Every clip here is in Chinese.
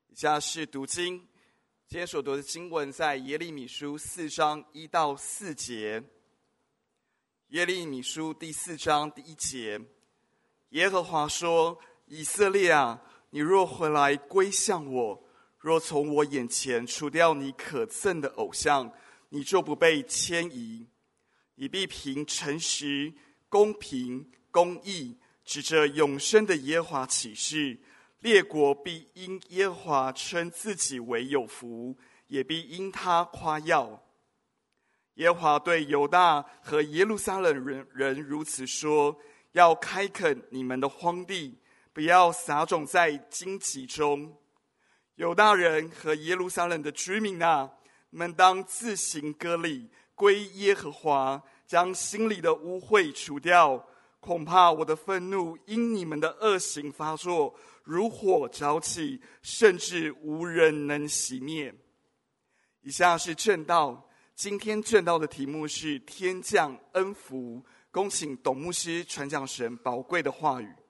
以下是读经，今天所读的经文在耶利米书4章1到4节。耶利米书第4章第1节，耶和华说：以色列啊，你若回来归向我，若从我眼前除掉你可憎的偶像，你就不被迁移。你必凭诚实、公平、公义，指着永生的耶和华起誓，列国必因耶和华称自己为有福，也必因他夸耀。耶和华对犹大和耶路撒冷人如此说：要开垦你们的荒地，不要撒种在荆棘中。犹大人和耶路撒冷的居民啊，你们当自行割礼，归耶和华，将心里的污秽除掉。恐怕我的愤怒因你们的恶行发作，如火着起，甚至无人能熄灭。以下是正道，今天正道的题目是天降恩福，恭请董牧师传讲神宝贵的话语。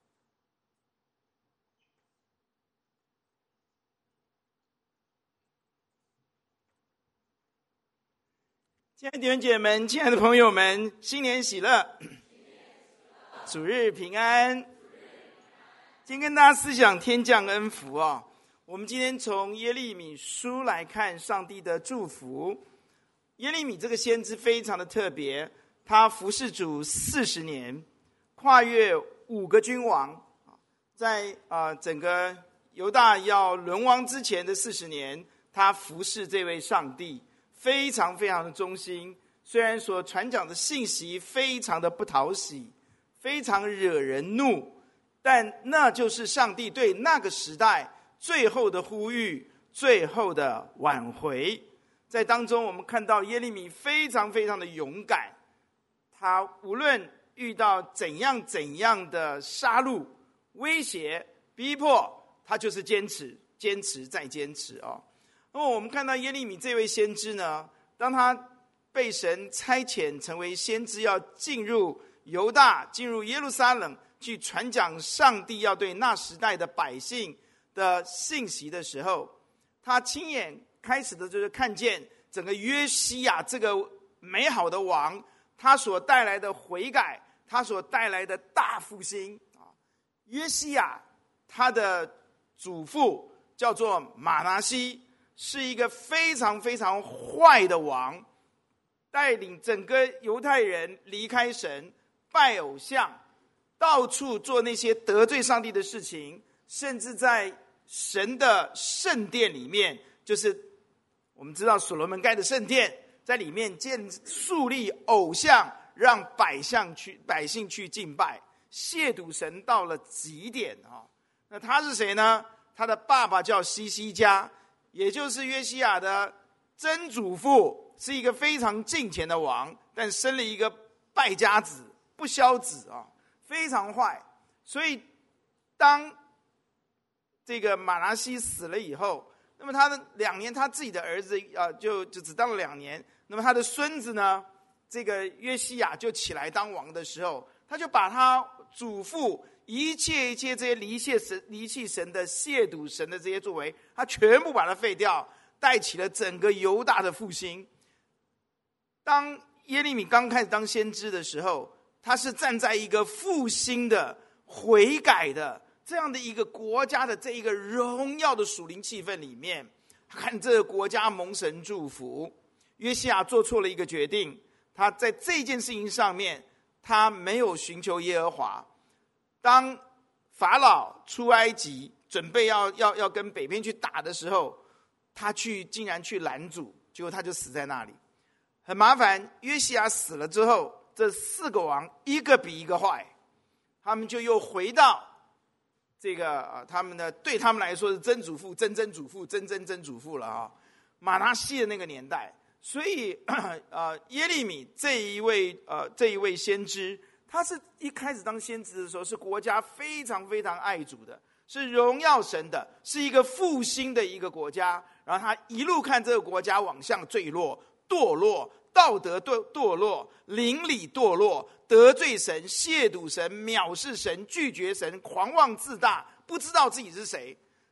亲爱的弟兄姐妹们，亲爱的朋友们，新年喜乐，主日平安。今天跟大家思想天降恩福啊。我们今天从耶利米书来看上帝的祝福。耶利米这个先知非常的特别，他服侍主40年，跨越5个君王，在整个犹大要沦亡之前的40年，他服侍这位上帝，非常非常的忠心。虽然所传讲的信息非常的不讨喜，非常惹人怒，但那就是上帝对那个时代最后的呼吁，最后的挽回。在当中我们看到耶利米非常非常的勇敢，他无论遇到怎样的杀戮、威胁、逼迫，他就是坚持再坚持哦。那么我们看到耶利米这位先知呢，当他被神差遣成为先知，要进入犹大，进入耶路撒冷，去传讲上帝要对那时代的百姓的信息的时候，他亲眼开始的就是看见整个约西亚这个美好的王，他所带来的悔改，他所带来的大复兴。约西亚他的祖父叫做马拿西，是一个非常非常坏的王，带领整个犹太人离开神，拜偶像，到处做那些得罪上帝的事情，甚至在神的圣殿里面，就是我们知道所罗门盖的圣殿，在里面树立偶像，让百姓去敬拜，亵渎神到了极点啊。那他是谁呢？他的爸爸叫西西家，也就是约西亚的曾祖父，是一个非常敬虔的王，但生了一个败家子、不孝子啊，非常坏。所以当这个马拿西死了以后，那么他的2年，他自己的儿子就只当了2年。那么他的孙子呢，这个约西亚就起来当王的时候，他就把他祖父一切这些离弃神的、亵渎神的这些作为，他全部把它废掉，带起了整个犹大的复兴。当耶利米刚开始当先知的时候，他是站在一个复兴的、悔改的这样的一个国家的这一个荣耀的属灵气氛里面，看这个国家蒙神祝福。约西亚做错了一个决定，他在这件事情上面，他没有寻求耶和华。当法老出埃及，准备要跟北边去打的时候，他竟然去拦阻，结果他就死在那里，很麻烦。约西亚死了之后，这4个王一个比一个坏，他们就又回到这个他们的对他们来说是曾祖父、曾曾祖父、曾曾曾祖父了啊，马拿西的那个年代。所以耶利米这一位先知，他是一开始当先知的时候，是国家非常非常爱主的，是荣耀神的，是一个复兴的一个国家。然后他一路看这个国家往向坠落、堕落，道德堕落，邻里堕落，得罪神，亵渎神，藐视神，拒绝神，狂妄自大，不知道自己是谁。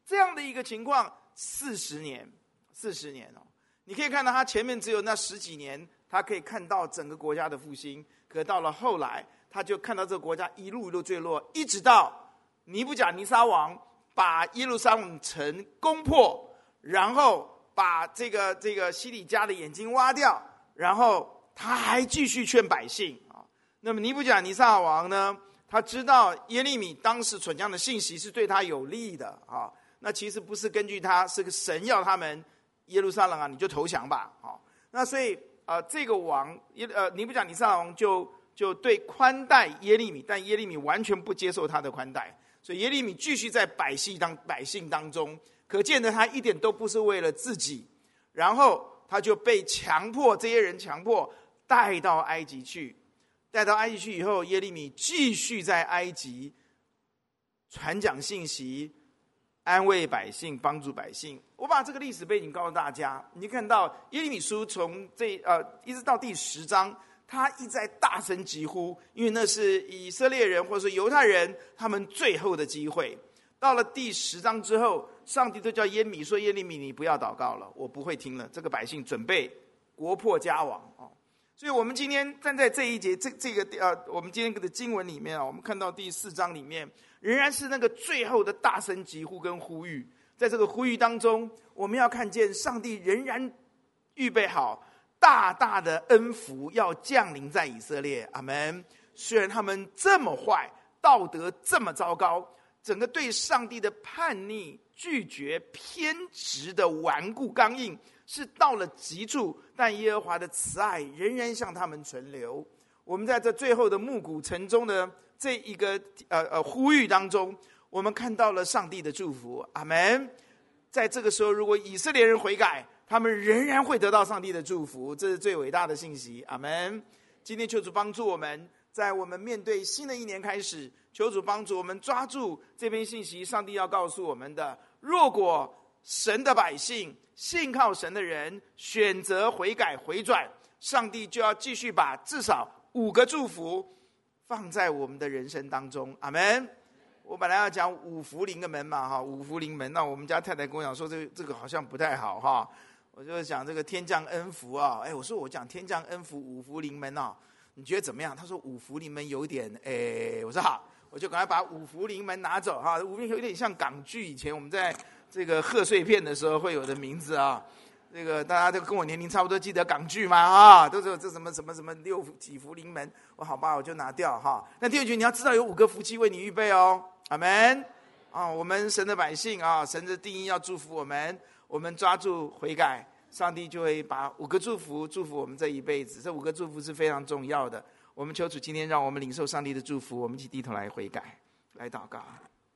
这样的一个情况，40年哦，你可以看到他前面只有那10几年，他可以看到整个国家的复兴，可到了后来，他就看到这个国家一路坠落，一直到尼布甲尼撒王把耶路撒冷城攻破，然后把这个西底家的眼睛挖掉，然后他还继续劝百姓啊。那么尼布甲尼撒王呢，他知道耶利米当时传讲的信息是对他有利的啊，那其实不是根据他，是个神要他们耶路撒冷啊，你就投降吧啊。那所以这个王尼布甲尼撒王就对宽待耶利米，但耶利米完全不接受他的宽待，所以耶利米继续在百姓当中，可见的他一点都不是为了自己，然后他就被这些人强迫带到埃及去。带到埃及去以后，耶利米继续在埃及传讲信息，安慰百姓，帮助百姓。我把这个历史背景告诉大家，你看到耶利米书从一直到第10章，他一再大声疾呼，因为那是以色列人或者说犹太人他们最后的机会。到了第10章之后，上帝就叫耶利米说：“耶利米，你不要祷告了，我不会听了。这个百姓准备国破家亡。”所以我们今天站在这一节我们今天的经文里面我们看到第4章里面，仍然是那个最后的大声疾呼跟呼吁。在这个呼吁当中，我们要看见上帝仍然预备好大大的恩福要降临在以色列。阿们。虽然他们这么坏，道德这么糟糕，整个对上帝的叛逆、拒绝、偏执的顽固刚硬是到了极处，但耶和华的慈爱仍然向他们存留。我们在这最后的暮鼓晨钟的这一个呼吁当中，我们看到了上帝的祝福。阿们。在这个时候，如果以色列人悔改，他们仍然会得到上帝的祝福，这是最伟大的信息。阿们。今天求主帮助我们，在我们面对新的一年开始，求主帮助我们抓住这篇信息，上帝要告诉我们的：若果神的百姓、信靠神的人选择悔改回转，上帝就要继续把至少5个祝福放在我们的人生当中。阿们。我本来要讲5福临门嘛，5福临门，那我们家太太跟我讲说这个好像不太好哈。我就讲这个天降恩福啊，我说我讲天降恩福5福临门啊，你觉得怎么样？他说5福临门有点我说好，我就赶快把5福临门拿走哈。5福临门有点像港剧以前我们在这个贺岁片的时候会有的名字啊。这个大家都跟我年龄差不多，记得港剧吗？啊，都是这什么6几福临门。我好吧，我就拿掉哈。那第二句你要知道有5个福气为你预备哦。阿们。我们神的百姓啊，神的定义要祝福我们，我们抓住悔改，上帝就会把5个祝福祝福我们这一辈子。这5个祝福是非常重要的。我们求主今天让我们领受上帝的祝福，我们一起低头来悔改，来祷告。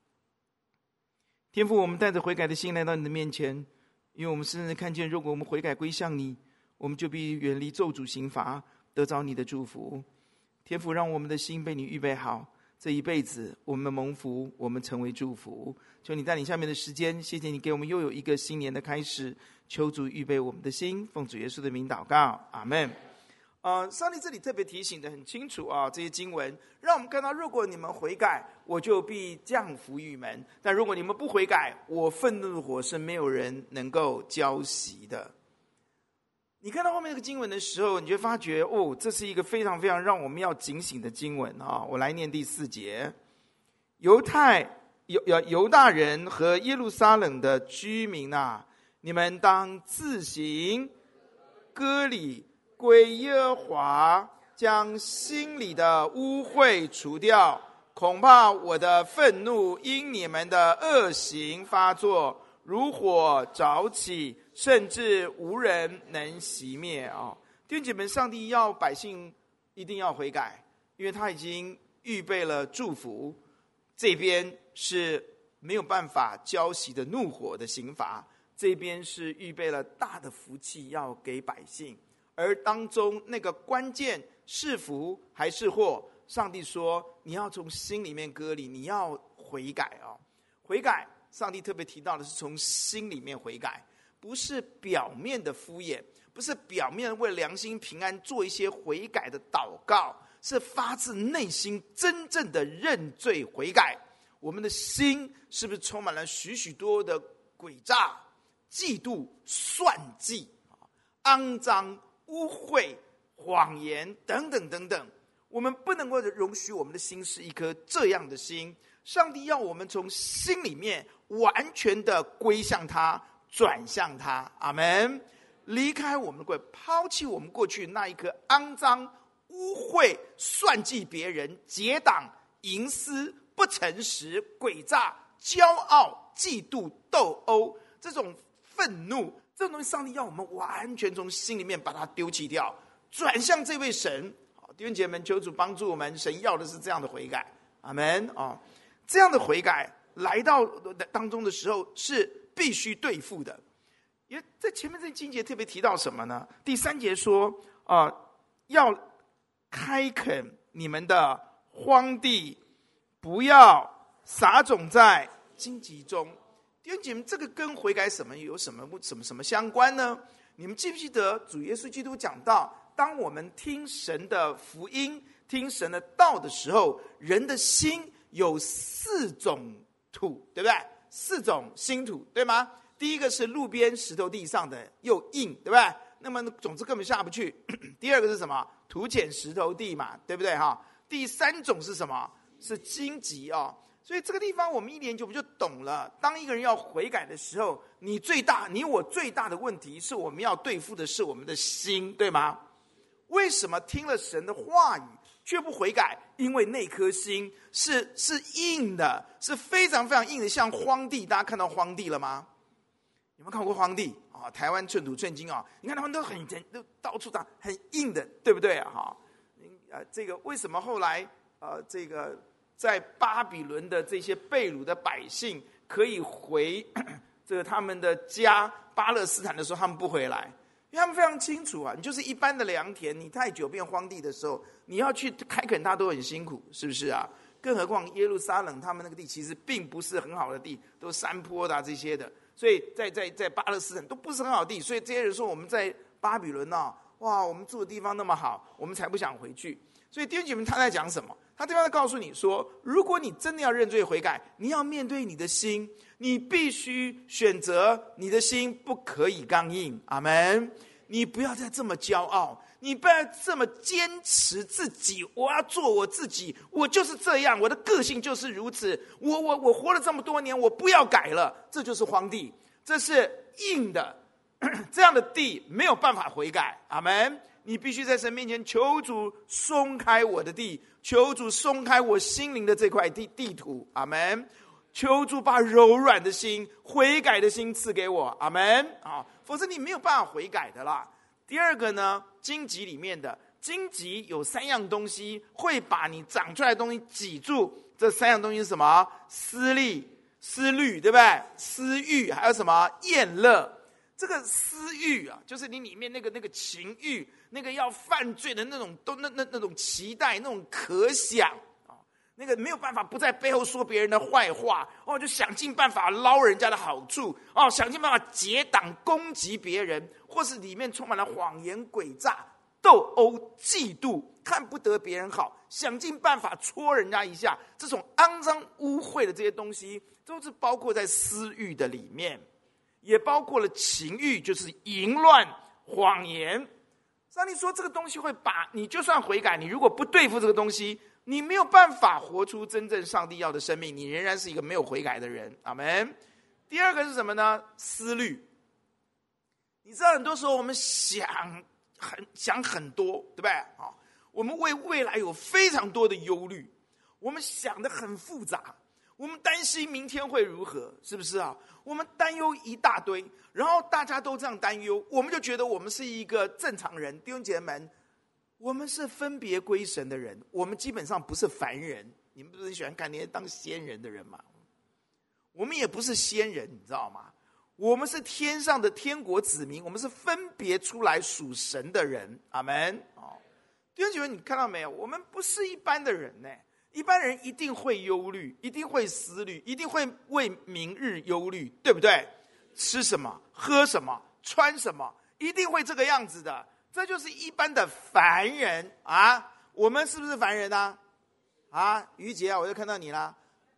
天父，我们带着悔改的心来到你的面前，因为我们深深看见，如果我们悔改归向你，我们就必远离咒诅刑罚，得着你的祝福。天父，让我们的心被你预备好，这一辈子我们蒙福，我们成为祝福。求你带领下面的时间，谢谢你给我们又有一个新年的开始，求主预备我们的心，奉主耶稣的名祷告，阿们。上帝这里特别提醒的很清楚啊，这些经文让我们看到，如果你们悔改，我就必降福于们；但如果你们不悔改，我愤怒的火是没有人能够浇熄的。你看到后面这个经文的时候，你就发觉这是一个非常非常让我们要警醒的经文啊！我来念第4节：犹大人和耶路撒冷的居民啊，你们当自行割礼，归耶和华，将心里的污秽除掉，恐怕我的愤怒因你们的恶行发作，如火着起，甚至无人能熄灭啊！弟兄姐妹，上帝要百姓一定要悔改，因为他已经预备了祝福，这边是没有办法浇熄的怒火的刑罚，这边是预备了大的福气要给百姓。而当中那个关键是福还是祸，上帝说你要从心里面割礼，你要悔改哦。悔改，上帝特别提到的是从心里面悔改，不是表面的敷衍，不是表面为良心平安做一些悔改的祷告，是发自内心真正的认罪悔改。 我们的心是不是充满了许许多的诡诈、嫉妒、算计、肮脏、污秽、谎言等等等等？我们不能够容许我们的心是一颗这样的心。上帝要我们从心里面完全的归向他，转向他。阿们。离开我们的过去，抛弃我们过去那一颗肮脏、污秽、算计别人、结党、营私、不诚实、诡诈、骄傲、嫉妒、斗殴，这种愤怒，这种东西，上帝要我们完全从心里面把它丢弃掉，转向这位神。弟兄姐妹们，求主帮助我们，神要的是这样的悔改。阿们。这样的悔改来到当中的时候是必须对付的。也在前面这经节特别提到什么呢？第3节说要开垦你们的荒地，不要撒种在荆棘中。弟兄姐妹，这个跟悔改有什么相关呢？你们记不记得主耶稣基督讲到，当我们听神的福音、听神的道的时候，人的心有4种土，对不对？4种新土，对吗？第一个是路边石头地上的，又硬，对不对？那么种子根本下不去。第二个是什么？土浅石头地嘛，对不对哈？第3种是什么？是荆棘所以这个地方我们一研究我们就懂了。当一个人要悔改的时候，你我最大的问题是我们要对付的是我们的心，对吗？为什么听了神的话语却不悔改？因为那颗心是硬的，是非常非常硬的，像荒地。大家看到荒地了吗？有没有看过荒地台湾寸土寸金你看他们都都到处打，很硬的，对不对这个为什么后来这个在巴比伦的这些被掳的百姓可以回这个他们的家巴勒斯坦的时候，他们不回来？因为他们非常清楚你就是一般的良田，你太久变荒地的时候，你要去开垦它都很辛苦，是不是啊？更何况耶路撒冷他们那个地其实并不是很好的地，都是山坡的这些的。所以在巴勒斯坦都不是很好的地，所以这些人说我们在巴比伦哇，我们住的地方那么好，我们才不想回去。所以弟兄姐妹，他在讲什么？他对方在告诉你说，如果你真的要认罪悔改，你要面对你的心，你必须选择你的心不可以刚硬。阿们。你不要再这么骄傲，你不要这么坚持自己，我要做我自己，我就是这样，我的个性就是如此，我活了这么多年，我不要改了。这就是荒地，这是硬的，这样的地没有办法悔改。阿们。你必须在神面前求主松开我的地，求主松开我心灵的这块地土。阿们。求主把柔软的心、悔改的心赐给我。阿们。否则你没有办法悔改的啦。第二个呢，荆棘里面的荆棘有3样东西会把你长出来的东西挤住。这3样东西是什么？私利、思虑，对不对？私欲，还有什么？厌乐。这个私欲就是你里面那个情欲，那个要犯罪的那种那种期待，那种可想那个没有办法不在背后说别人的坏话就想尽办法捞人家的好处想尽办法结党攻击别人，或是里面充满了谎言、诡诈、斗殴、嫉妒，看不得别人好，想尽办法戳人家一下。这种肮脏污秽的这些东西，都是包括在私欲的里面，也包括了情欲，就是淫乱、谎言。上帝说这个东西会把你，就算悔改，你如果不对付这个东西，你没有办法活出真正上帝要的生命，你仍然是一个没有悔改的人。阿们。第二个是什么呢？思虑。你知道很多时候我们想很多，对不对？我们为未来有非常多的忧虑，我们想得很复杂，我们担心明天会如何，是不是我们担忧一大堆，然后大家都这样担忧，我们就觉得我们是一个正常人。弟兄姐妹们，我们是分别归神的人，我们基本上不是凡人。你们不是很喜欢看那些当仙人的人吗？我们也不是仙人，你知道吗？我们是天上的天国子民，我们是分别出来属神的人。阿们。弟兄姐妹，你看到没有？我们不是一般的人呢。一般人一定会忧虑，一定会思虑，一定会为明日忧虑，对不对？吃什么，喝什么，穿什么，一定会这个样子的。这就是一般的凡人我们是不是凡人于杰我又看到你啦。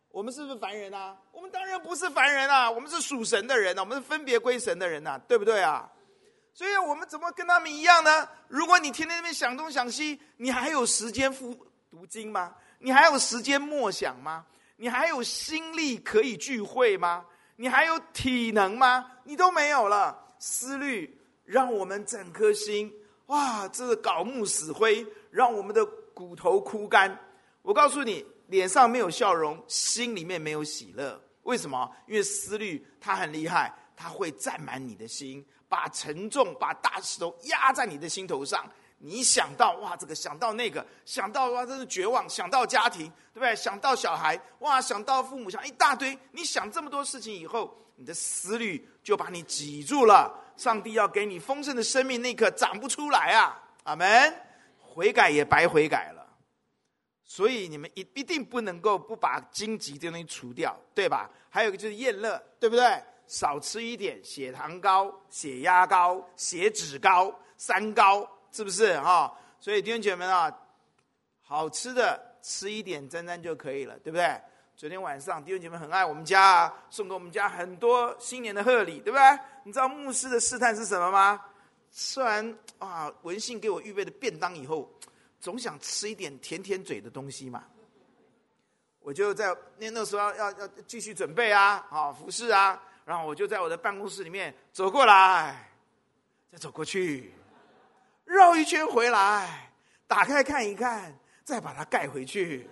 我们是不是凡人啊？我们当然不是凡人啊，我们是属神的人啊，我们是分别归神的人啊，对不对啊？所以我们怎么跟他们一样呢？如果你天天在那边想东想西，你还有时间读经吗？你还有时间默想吗？你还有心力可以聚会吗？你还有体能吗？你都没有了。思虑让我们整颗心，哇，这个槁木死灰，让我们的骨头枯干。我告诉你，脸上没有笑容，心里面没有喜乐。为什么？因为思虑它很厉害，它会占满你的心，把沉重、把大石头压在你的心头上。你想到哇，这个想到那个，想到哇，真是绝望；想到家庭，对不对？想到小孩，哇，想到父母，想一大堆。你想这么多事情以后，你的思虑就把你挤住了。上帝要给你丰盛的生命，那刻长不出来啊！阿们。悔改也白悔改了。所以你们一定不能够不把荆棘这东西除掉，对吧？还有一个就是厌乐，对不对？少吃一点，血糖高、血压高、血脂高、三高，是不是哈？所以弟兄姐妹们啊，好吃的吃一点沾沾就可以了，对不对？昨天晚上弟兄姐妹很爱我们家啊，送给我们家很多新年的贺礼，对不对？你知道牧师的试探是什么吗？吃完啊文信给我预备的便当以后，总想吃一点甜甜嘴的东西嘛。我就在那时候要继续准备啊，服侍啊，然后我就在我的办公室里面走过来，再走过去，绕一圈回来，打开看一看，再把它盖回去。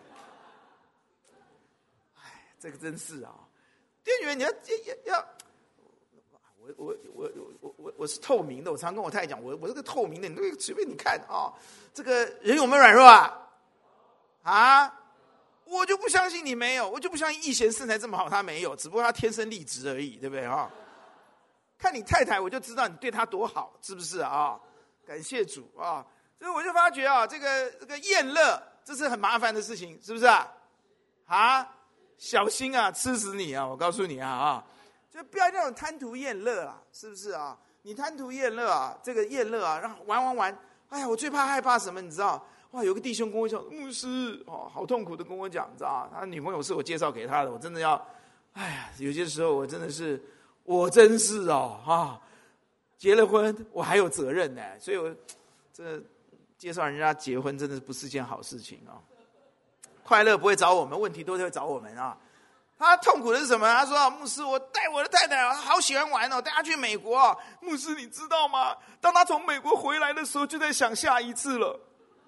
这个真是啊！弟兄们，你要，我是透明的。我常跟我太太讲，我这个透明的，你随便你看啊，这个人有没有软弱啊？啊，我就不相信你没有，我就不相信逸贤身材这么好他没有，只不过他天生丽质而已，对不对啊？看你太太，我就知道你对她多好，是不是啊？感谢主啊！所以我就发觉啊，这个厌乐，这是很麻烦的事情，是不是啊？啊？小心啊，吃死你啊！我告诉你啊，就不要那种贪图厌乐啊，是不是啊？你贪图厌乐啊，这个厌乐啊，让玩，哎呀，我最害怕什么？你知道？哇，有个弟兄跟我讲，牧师哦，好痛苦的跟我讲，你知道他女朋友是我介绍给他的，我真的要，哎呀，有些时候我真是结了婚我还有责任呢，所以我这介绍人家结婚真的不是件好事情啊。快乐不会找我们，问题都会找我们啊！他痛苦的是什么？他说：“牧师，我带我的太太好喜欢玩哦，带她去美国。牧师，你知道吗？当他从美国回来的时候，就在想下一次了。”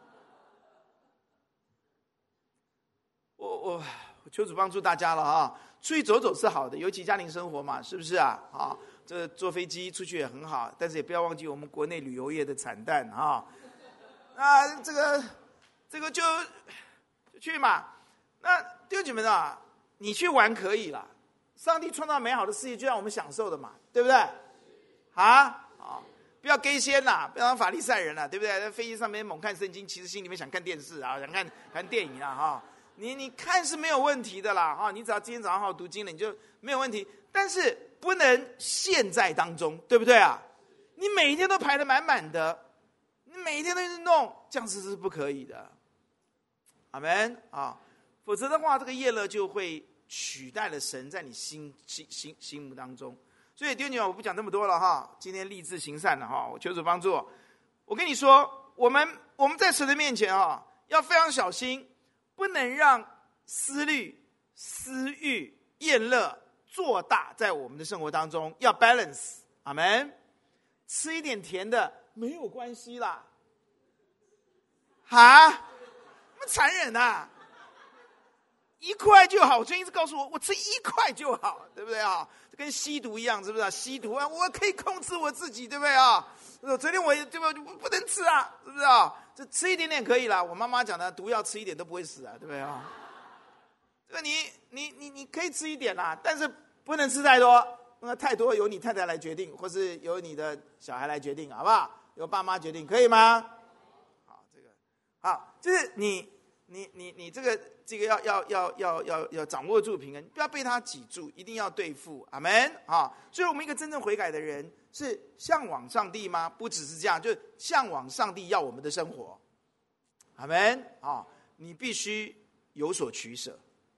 我求主帮助大家了啊！出去走走是好的，尤其家庭生活嘛，是不是啊？啊，这坐飞机出去也很好，但是也不要忘记我们国内旅游业的惨淡啊！这个就去嘛。那弟兄姐妹啊，你去玩可以了，上帝创造美好的世界就让我们享受的嘛，对不对？不要给先啦，不要当法利赛人啦，对不对？在飞机上面猛看圣经，其实心里面想看电视啊，想看电影啊，你看是没有问题的啦，你只要今天早上好好读经了，你就没有问题。但是不能陷在当中，对不对啊？你每一天都排得满满的，你每一天都去弄，这样子是不可以的。阿们啊！否则的话，这个厌乐就会取代了神在你心目当中。所以弟兄姐妹，我不讲这么多了哈，今天立志行善了哈，我求主帮助。我跟你说，我们在神的面前啊，要非常小心，不能让思虑、私欲、厌乐做大在我们的生活当中，要 balance。阿们，吃一点甜的没有关系啦。那么残忍啊！1块就好，所以一直告诉我吃1块就好，对不对啊？跟吸毒一样，是不是啊？吸毒啊，我可以控制我自己，对不对啊？昨天我对吧，不能吃啊，是不是啊？这吃一点点可以啦。我妈妈讲的，毒药吃一点都不会死啊，对不对啊？这个你可以吃一点啦，但是不能吃太多，那太多由你太太来决定，或是由你的小孩来决定，好不好？由爸妈决定，可以吗？好，就是你这个要掌握住平衡，不要被他挤住，一定要对付。阿们啊！所以我们一个真正悔改的人是向往上帝吗？不只是这样，就向往上帝要我们的生活。阿们啊！你必须有所取舍，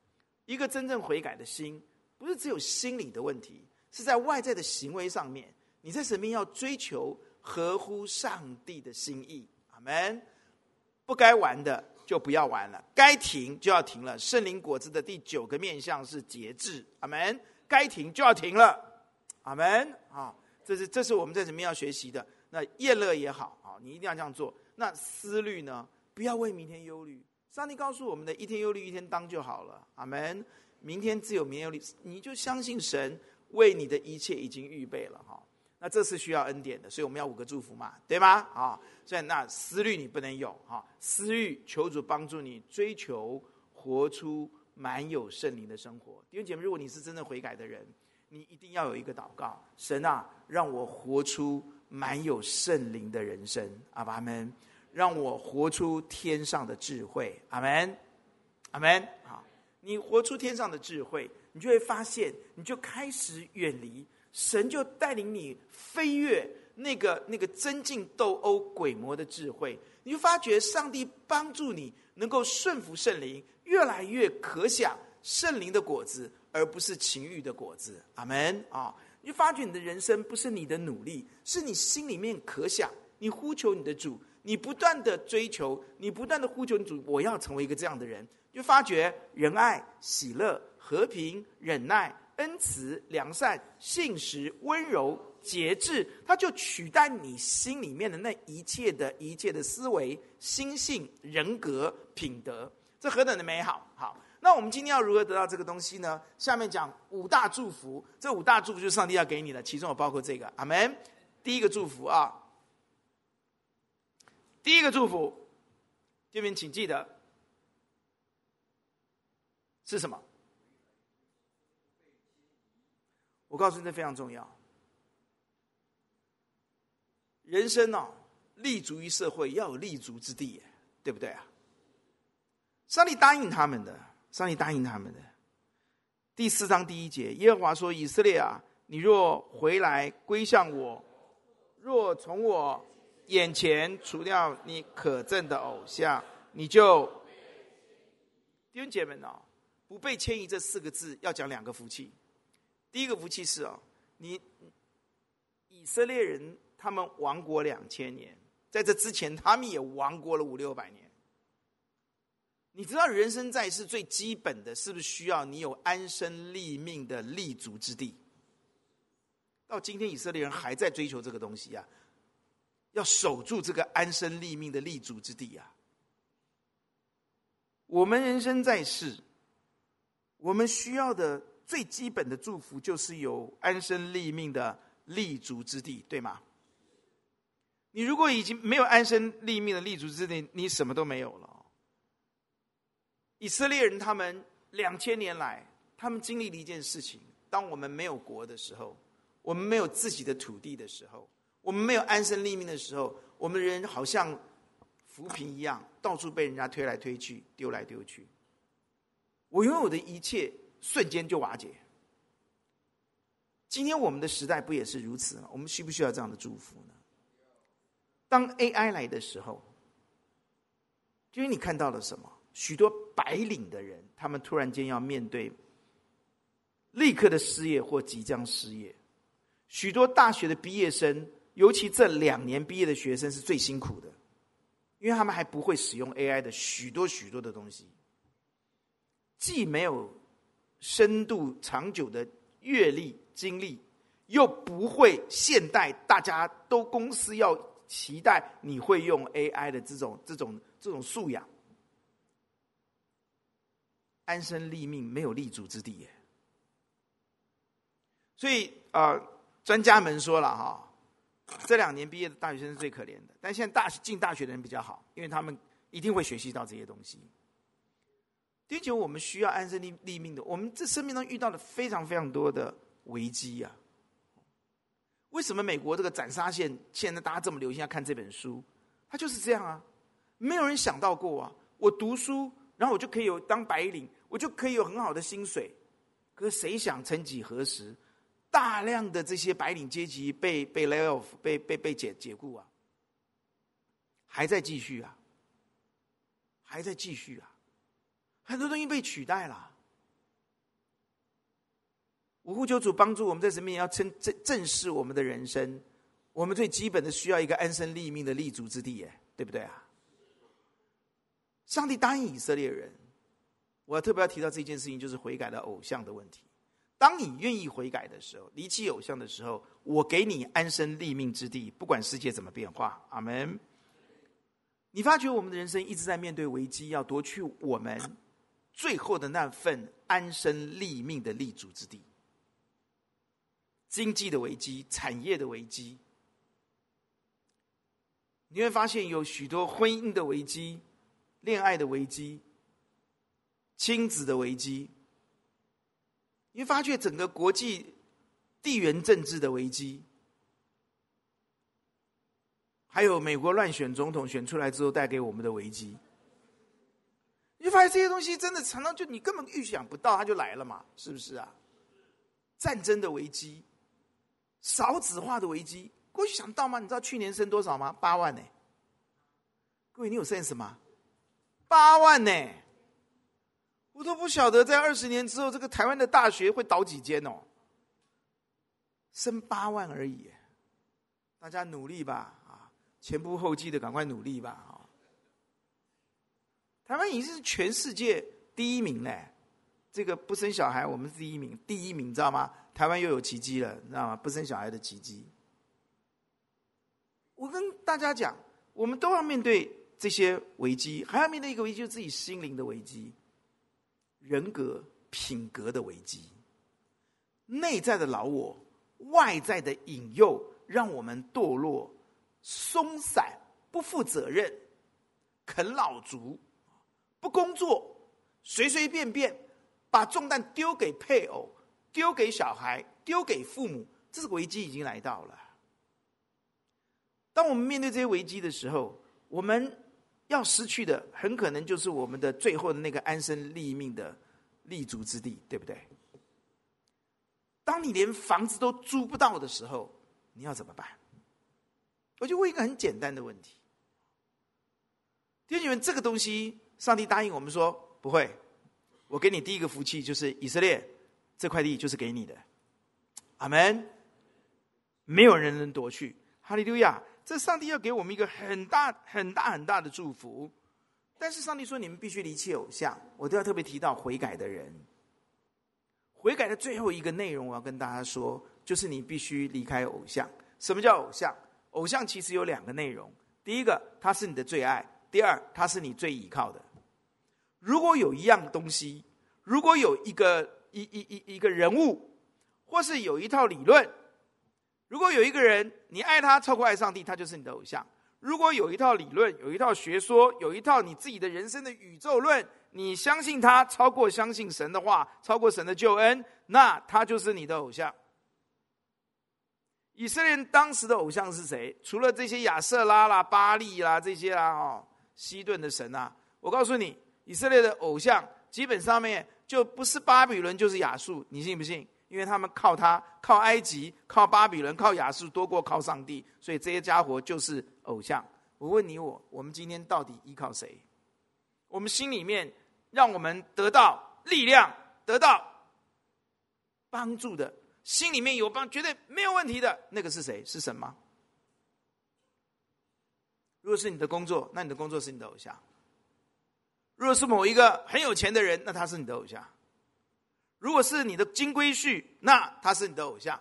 一个真正悔改的心，不是只有心理的问题，是在外在的行为上面，你在神面要追求合乎上帝的心意。阿们。不该玩的就不要玩了，该停就要停了。圣灵果子的第9个面向是节制。阿们。该停就要停了。阿们。这是我们在神面要学习的。那厌乐也好，你一定要这样做。那思虑呢，不要为明天忧虑。上帝告诉我们的，一天忧虑一天当就好了。阿们。明天自有明天忧虑，你就相信神为你的一切已经预备了。那这是需要恩典的，所以我们要5个祝福嘛，对吗？所以那思虑你不能有。思虑求主帮助你追求活出满有圣灵的生活。弟兄姐妹，如果你是真正悔改的人，你一定要有一个祷告：神啊，让我活出满有圣灵的人生。阿们。让我活出天上的智慧。阿们。阿们。好，你活出天上的智慧，你就会发现，你就开始远离神，就带领你飞跃那个增进斗殴鬼魔的智慧。你就发觉上帝帮助你能够顺服圣灵，越来越可想圣灵的果子，而不是情欲的果子。阿们。你就发觉你的人生不是你的努力，是你心里面可想，你呼求你的主，你不断的追求，你不断的呼求你主，我要成为一个这样的人。就发觉仁爱、喜乐、和平、忍耐、恩慈、良善、信实、温柔、节制，它就取代你心里面的那一切的思维、心性、人格、品德，这何等的美好！好，那我们今天要如何得到这个东西呢？下面讲5大祝福，这5大祝福就是上帝要给你的，其中有包括这个。阿们。第一个祝福第一个祝福，这边请记得是什么？我告诉你，这非常重要。人生立足于社会，要有立足之地，对不对啊？上帝答应他们的。第4章第1节，耶和华说：以色列啊，你若回来归向我，若从我眼前除掉你可憎的偶像，你就……弟兄姐妹不被迁移这4个字要讲2个福气。第一个福气是以色列人他们亡国2000年，在这之前他们也亡国了500-600年。你知道人生在世最基本的是不是需要你有安身立命的立足之地？到今天以色列人还在追求这个东西要守住这个安身立命的立足之地我们人生在世，我们需要的最基本的祝福就是有安身立命的立足之地，对吗？你如果已经没有安身立命的立足之地，你什么都没有了。以色列人他们2000年来，他们经历了一件事情：当我们没有国的时候，我们没有自己的土地的时候，我们没有安身立命的时候，我们人好像浮萍一样，到处被人家推来推去，丢来丢去。我拥有的一切瞬间就瓦解。今天我们的时代不也是如此吗？我们需不需要这样的祝福呢？当 AI 来的时候，因为你看到了什么？许多白领的人，他们突然间要面对立刻的失业或即将失业。许多大学的毕业生，尤其这2年毕业的学生是最辛苦的，因为他们还不会使用 AI 的许多的东西，既没有深度长久的阅历经历，又不会现代大家都公司要期待你会用 AI 的这种素养。安身立命，没有立足之地耶。所以专家们说了这2年毕业的大学生是最可怜的，但现在进大学的人比较好，因为他们一定会学习到这些东西。第九，我们需要安身立命的，我们这生命中遇到了非常非常多的危机为什么美国这个斩杀线现在大家这么流行要看这本书？它就是这样没有人想到过我读书，然后我就可以当白领，我就可以有很好的薪水。可是谁想曾几何时，大量的这些白领阶级被 lay off 被解雇还在继续还在继续很多东西被取代了。 我呼求主帮助我们在神面前要正视我们的人生，我们最基本的需要一个安身立命的立足之地，对不对啊？上帝答应以色列人，我特别要提到这件事情，就是悔改的偶像的问题。当你愿意悔改的时候，离弃偶像的时候，我给你安身立命之地，不管世界怎么变化。阿们。你发觉我们的人生一直在面对危机，要夺去我们最后的那份安身立命的立足之地。经济的危机，产业的危机，你会发现有许多婚姻的危机、恋爱的危机、亲子的危机，你会发觉整个国际地缘政治的危机，还有美国乱选总统选出来之后带给我们的危机，你就发现这些东西真的常常就你根本预想不到，它就来了嘛，是不是啊？战争的危机，少子化的危机，过去想到吗？你知道去年生多少吗？8万呢。各位，你有 sense 吗？8万呢，我都不晓得在20年之后，这个台湾的大学会倒几间哦。生8万而已，大家努力吧啊！前仆后继的赶快努力吧啊！台湾已经是全世界第1名嘞，这个不生小孩我们是第1名，第1名你知道吗？台湾又有奇迹了，你知道吗？不生小孩的奇迹。我跟大家讲，我们都要面对这些危机，还要面对一个危机，就是自己心灵的危机，人格品格的危机，内在的老我，外在的引诱，让我们堕落、松散、不负责任、啃老族、不工作，随随便便把重担丢给配偶，丢给小孩，丢给父母，这个危机已经来到了。当我们面对这些危机的时候，我们要失去的很可能就是我们的最后的那个安身立命的立足之地，对不对？当你连房子都租不到的时候，你要怎么办？我就问一个很简单的问题，弟兄们，这个东西上帝答应我们说不会，我给你第一个福气，就是以色列这块地就是给你的，阿们，没有人能夺去，哈利路亚！这上帝要给我们一个很大很大很大的祝福，但是上帝说你们必须离弃偶像，我都要特别提到悔改的人。悔改的最后一个内容，我要跟大家说，就是你必须离开偶像。什么叫偶像？偶像其实有2个内容，第一个，它是你的最爱；第二，它是你最倚靠的。如果有一样东西，如果有一个人物，或是有一套理论，如果有一个人你爱他超过爱上帝，他就是你的偶像。如果有一套理论，有一套学说，有一套你自己的人生的宇宙论，你相信他超过相信神的话，超过神的救恩，那他就是你的偶像。以色列人当时的偶像是谁？除了这些亚舍拉啦、巴利啦这些啦，西顿的神啊，我告诉你，以色列的偶像基本上面就不是巴比伦就是亚述，你信不信？因为他们靠他、靠埃及、靠巴比伦、靠亚述多过靠上帝，所以这些家伙就是偶像。我问你我们今天到底依靠谁？我们心里面让我们得到力量、得到帮助的，心里面有绝对没有问题的那个是谁？是神吗？如果是你的工作，那你的工作是你的偶像；如果是某一个很有钱的人，那他是你的偶像；如果是你的金龟婿，那他是你的偶像。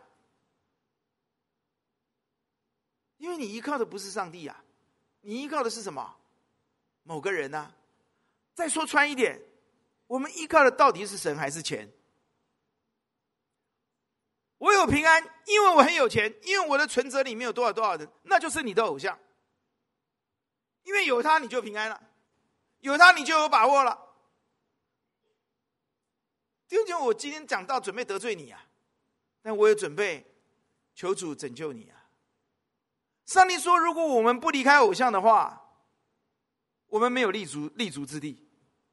因为你依靠的不是上帝啊，你依靠的是什么？某个人啊。再说穿一点，我们依靠的到底是神还是钱？我有平安，因为我很有钱，因为我的存折里面有多少人，那就是你的偶像。因为有他你就平安了，有他你就有把握了。弟兄姐妹，我今天讲到准备得罪你啊，但我也准备求主拯救你啊。上帝说，如果我们不离开偶像的话，我们没有立足之地。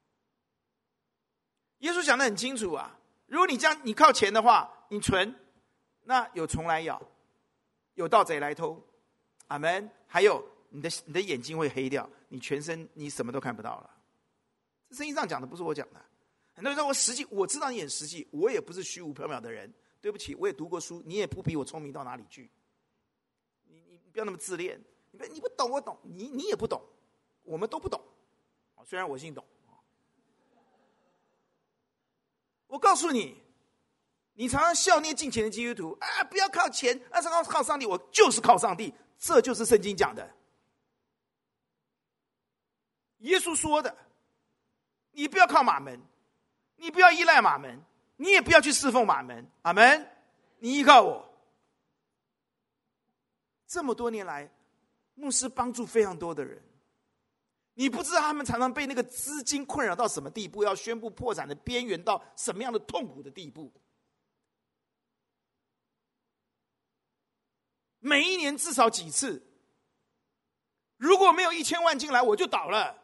耶稣讲得很清楚啊，如果你靠钱的话，你存，那有虫来咬，有盗贼来偷，阿们。还有你的眼睛会黑掉，你全身你什么都看不到了。这圣经上讲的，不是我讲的。很多人说我知道你很实际，我也不是虚无缥缈的人， 对不起，我也读过书，你也不比我聪明到哪里去。你不要那么自恋，你不懂我懂，你也不懂，我们都不懂。虽然我姓董，我告诉你，你常常笑捏敬虔的基督徒啊，不要靠钱，是靠上帝，我就是靠上帝，这就是圣经讲的。耶稣说的，你不要靠马门，你不要依赖马门，你也不要去侍奉马门，阿们，你依靠我。这么多年来，牧师帮助非常多的人，你不知道他们常常被那个资金困扰到什么地步，要宣布破产的边缘到什么样的痛苦的地步。每一年至少几次，如果没有1000万进来，我就倒了。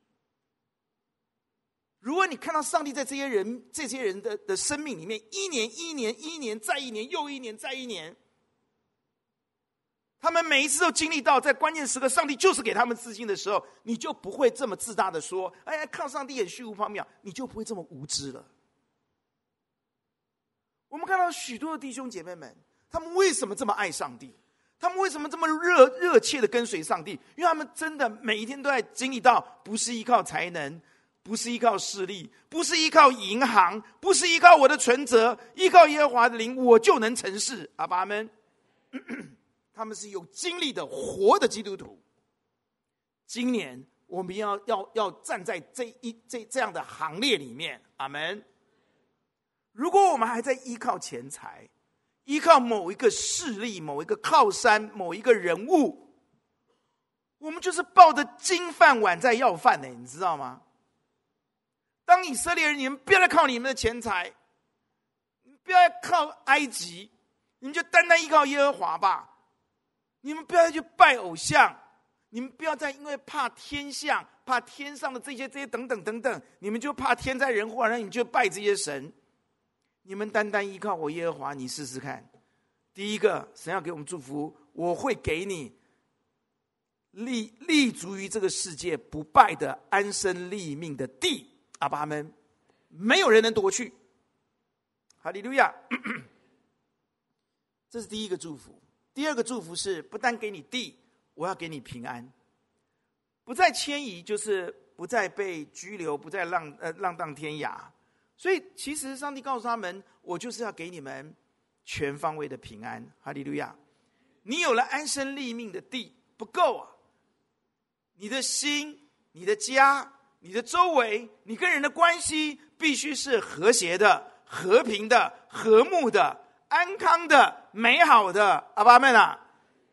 如果你看到上帝在这些人的生命里面，一年再一年，又一年再一年，他们每一次都经历到在关键时刻上帝就是给他们资金的时候，你就不会这么自大的说，哎，靠上帝很虚无缥缈，你就不会这么无知了。我们看到许多的弟兄姐妹们，他们为什么这么爱上帝？他们为什么这么热切的跟随上帝？因为他们真的每一天都在经历到，不是依靠才能，不是依靠势力，不是依靠银行，不是依靠我的存折，依靠耶和华的灵，我就能成事。阿爸们，他们是有经历的活的基督徒。今年我们要站在这样的行列里面。阿们。如果我们还在依靠钱财，依靠某一个势力，某一个靠山，某一个人物，我们就是抱着金饭碗在要饭呢，你知道吗？当以色列人，你们不要再靠你们的钱财，你不要再靠埃及，你们就单单依靠耶和华吧。你们不要再去拜偶像，你们不要再因为怕天象，怕天上的这些等等，你们就怕天灾人祸，然后你们就拜这些神。你们单单依靠我耶和华，你试试看。第一个，神要给我们祝福，我会给你立足于这个世界不败的安身立命的地。阿爸们，没有人能夺去。哈利路亚。这是第一个祝福。第二个祝福是，不但给你地，我要给你平安，不再迁移，就是不再被拘留，不再浪荡天涯。所以其实上帝告诉他们，我就是要给你们全方位的平安。哈利路亚。你有了安身立命的地不够啊，你的心，你的家，你的周围，你跟人的关系必须是和谐的、和平的、和睦的、安康的、美好的。阿爸们啊。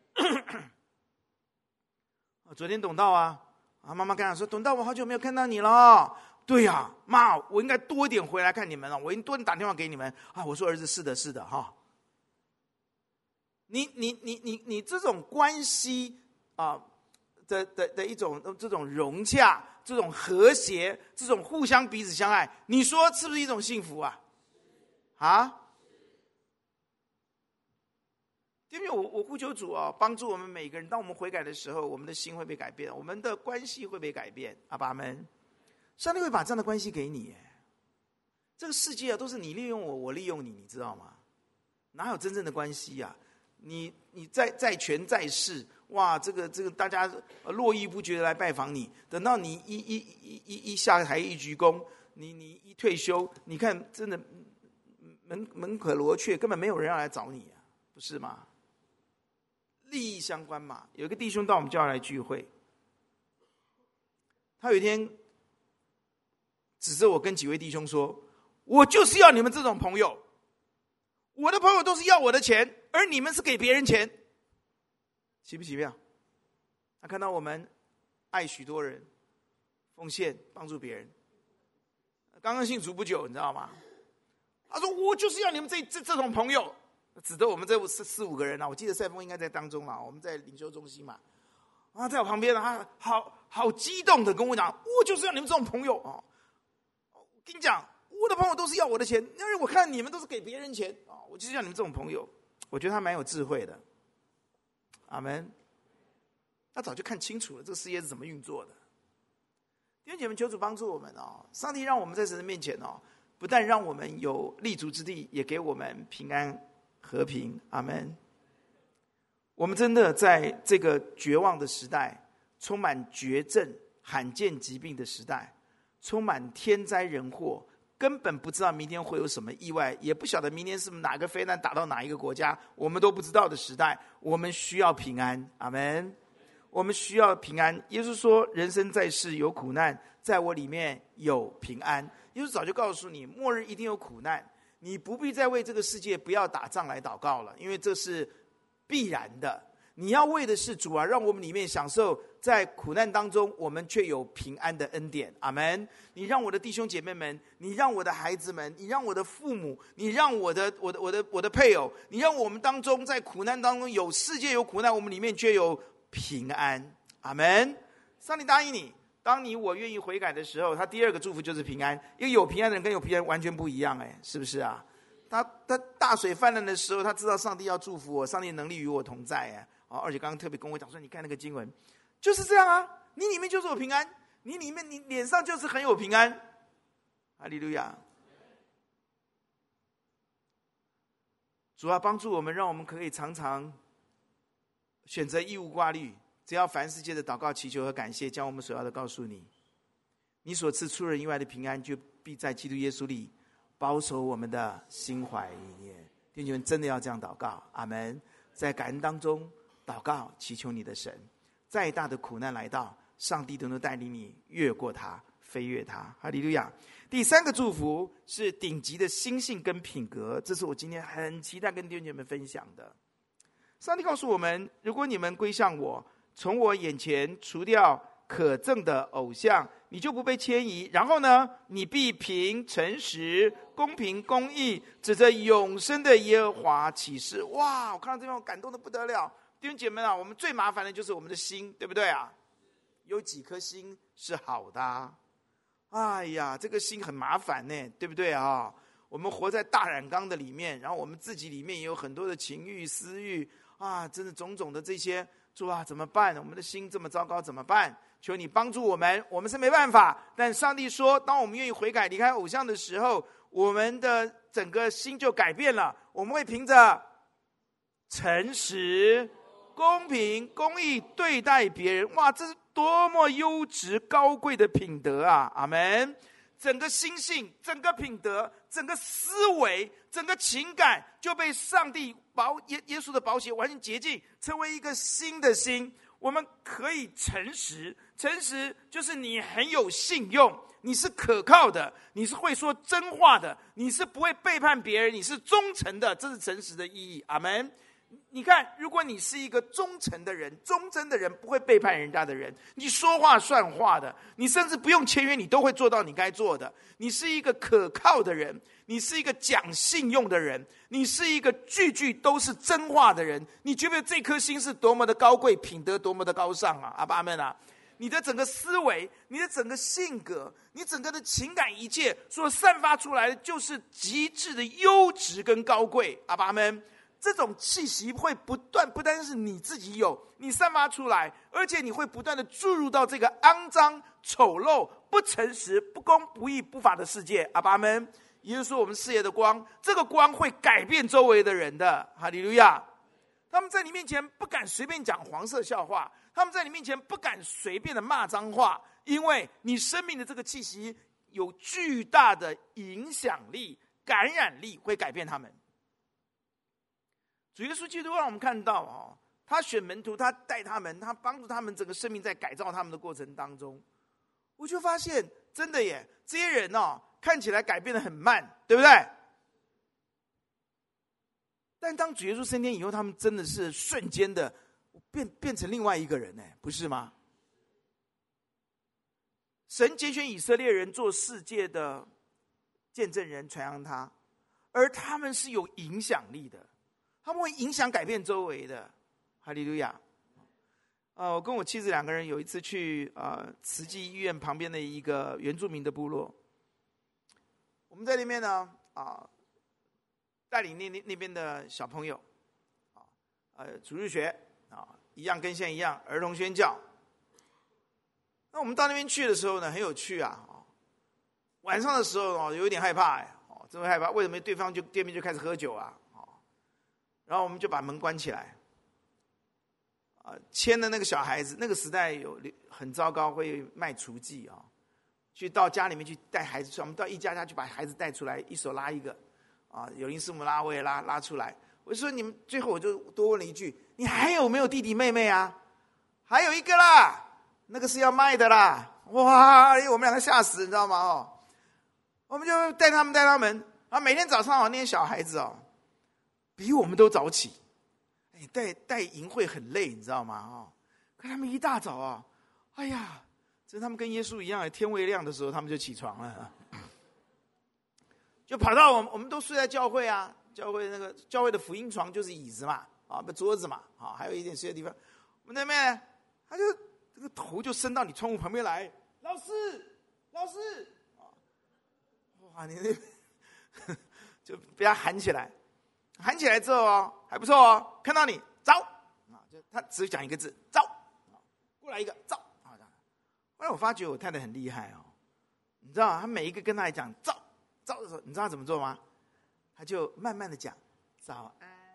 昨天董道妈妈跟他说，董道，我好久没有看到你了。对呀，妈，我应该多一点回来看你们了，我应该多点打电话给你们啊。我说儿子，是的哈。你这种关系的一种这种融洽，这种和谐，这种互相彼此相爱，你说是不是一种幸福啊？因为我呼求主帮助我们每个人，当我们悔改的时候，我们的心会被改变，我们的关系会被改变。阿爸们，上帝会把这样的关系给你。这个世界都是你利用我，我利用你，你知道吗？哪有真正的关系啊？你在权在势，哇，这个大家络绎不绝的来拜访你，等到你一下台一鞠躬，你一退休，你看真的门可罗雀，根本没有人要来找你不是吗？利益相关嘛。有一个弟兄到我们教会来聚会，他有一天指着我跟几位弟兄说，我就是要你们这种朋友，我的朋友都是要我的钱，而你们是给别人钱，奇不奇妙？他看到我们爱许多人，奉献帮助别人，刚刚信主不久，你知道吗？他说我就是要你们这种朋友，指着我们这4-5个人我记得赛峰应该在当中我们在领袖中心嘛，在我旁边他好激动的跟我讲，我就是要你们这种朋友我跟你讲，我的朋友都是要我的钱，因为我看你们都是给别人钱我就是要你们这种朋友。我觉得他蛮有智慧的。阿们。他早就看清楚了这个世界是怎么运作的。弟兄姐妹，求主帮助我们上帝让我们在神的面前不但让我们有立足之地，也给我们平安和平。阿们。我们真的在这个绝望的时代，充满绝症罕见疾病的时代，充满天灾人祸，根本不知道明天会有什么意外，也不晓得明天是哪个飞弹打到哪一个国家，我们都不知道的时代，我们需要平安。阿们。我们需要平安。耶稣说，人生在世有苦难，在我里面有平安。耶稣早就告诉你，末日一定有苦难，你不必再为这个世界不要打仗来祷告了，因为这是必然的。你要为的是主啊，让我们里面享受在苦难当中我们却有平安的恩典。阿们。你让我的弟兄姐妹们，你让我的孩子们，你让我的父母，你让我的配偶，你让我们当中在苦难当中有世界有苦难，我们里面却有平安。阿们。上帝答应你，当你我愿意悔改的时候，他第二个祝福就是平安。因为有平安的人跟有平安完全不一样，是不是啊？他大水泛滥的时候，他知道上帝要祝福我，上帝能力与我同在。而且刚刚特别跟我讲说，你看那个经文就是这样啊，你里面就是有平安，你里面你脸上就是很有平安。哈利路亚。主要帮助我们，让我们可以常常选择义无挂虑，只要凡事借着祷告祈求和感谢，将我们所要的告诉你。你所赐出人意外的平安，就必在基督耶稣里保守我们的心怀意念。弟兄们，真的要这样祷告。阿们。在感恩当中祷告祈求你的神，再大的苦难来到，上帝都能带领你越过它，飞越它。哈利路亚。第三个祝福是顶级的心性跟品格，这是我今天很期待跟弟兄姐妹分享的。上帝告诉我们，如果你们归向我，从我眼前除掉可憎的偶像，你就不被迁移。然后呢，你必凭诚实、公平、公义，指着永生的耶和华起誓。哇！我看到这边我感动的不得了。弟兄姐妹啊，我们最麻烦的就是我们的心，对不对啊？有几颗心是好的啊？哎呀，这个心很麻烦呢，对不对啊？我们活在大染缸的里面，然后我们自己里面也有很多的情欲、私欲啊，真的种种的这些，主啊，怎么办？我们的心这么糟糕，怎么办？求你帮助我们，我们是没办法。但上帝说，当我们愿意悔改离开偶像的时候，我们的整个心就改变了。我们会凭着诚实、公平、公义对待别人。哇，这是多么优质高贵的品德啊！阿们。整个心性、整个品德、整个思维、整个情感就被上帝耶稣的宝血完全洁净，成为一个新的心。我们可以诚实，诚实就是你很有信用，你是可靠的，你是会说真话的，你是不会背叛别人，你是忠诚的，这是诚实的意义。阿们。你看，如果你是一个忠诚的人、忠贞的人，不会背叛人家的人，你说话算话的，你甚至不用签约，你都会做到你该做的。你是一个可靠的人，你是一个讲信用的人，你是一个句句都是真话的人。你觉得这颗心是多么的高贵，品德多么的高尚啊！阿们啊！你的整个思维，你的整个性格，你整个的情感，一切所散发出来的就是极致的优质跟高贵。阿们。这种气息会不断，不单是你自己有，你散发出来，而且你会不断的注入到这个肮脏、丑陋、不诚实、不公、不义、不法的世界。阿们。也就是说，我们视野的光，这个光会改变周围的人的。哈利路亚。他们在你面前不敢随便讲黄色笑话，他们在你面前不敢随便的骂脏话，因为你生命的这个气息有巨大的影响力、感染力，会改变他们。主耶稣基督让我们看到，他选门徒，他带他们，他帮助他们整个生命在改造他们的过程当中，我就发现真的耶，这些人看起来改变得很慢，对不对？但当主耶稣升天以后，他们真的是瞬间的变成另外一个人，不是吗？神拣选以色列人做世界的见证人，传扬他，而他们是有影响力的。他们会影响改变周围的。哈利路亚。我跟我妻子两个人有一次去慈济医院旁边的一个原住民的部落，我们在那边呢带领那边的小朋友主日学一样跟现在一样儿童宣教。那我们到那边去的时候呢，很有趣啊， 晚上的时候有一点害怕真会害怕。为什么？对面就开始喝酒啊，然后我们就把门关起来。牵的那个小孩子，那个时代很糟糕，会卖雏妓去到家里面去带孩子出来。我们到一家家去把孩子带出来，一手拉一个有林师母拉，我也拉出来。我就说你们，最后我就多问了一句：你还有没有弟弟妹妹啊？还有一个啦，那个是要卖的啦。哇！我们两个吓死，你知道吗？我们就带他们，每天早上那些小孩子比我们都早起。带营会很累，你知道吗？可他们一大早哎呀，这他们跟耶稣一样，天未亮的时候他们就起床了，就跑到我们都睡在教会啊，教会的福音床就是椅子嘛，桌子嘛，还有一点睡的地方。我们那边他就这个头就伸到你窗户旁边来，老师，哇，你那就被他喊起来之后还不错看到你走就他只讲一个字走，过来一个走。后来我发觉我太太很厉害你知道他每一个跟他来讲走的时候，你知道他怎么做吗？他就慢慢的讲早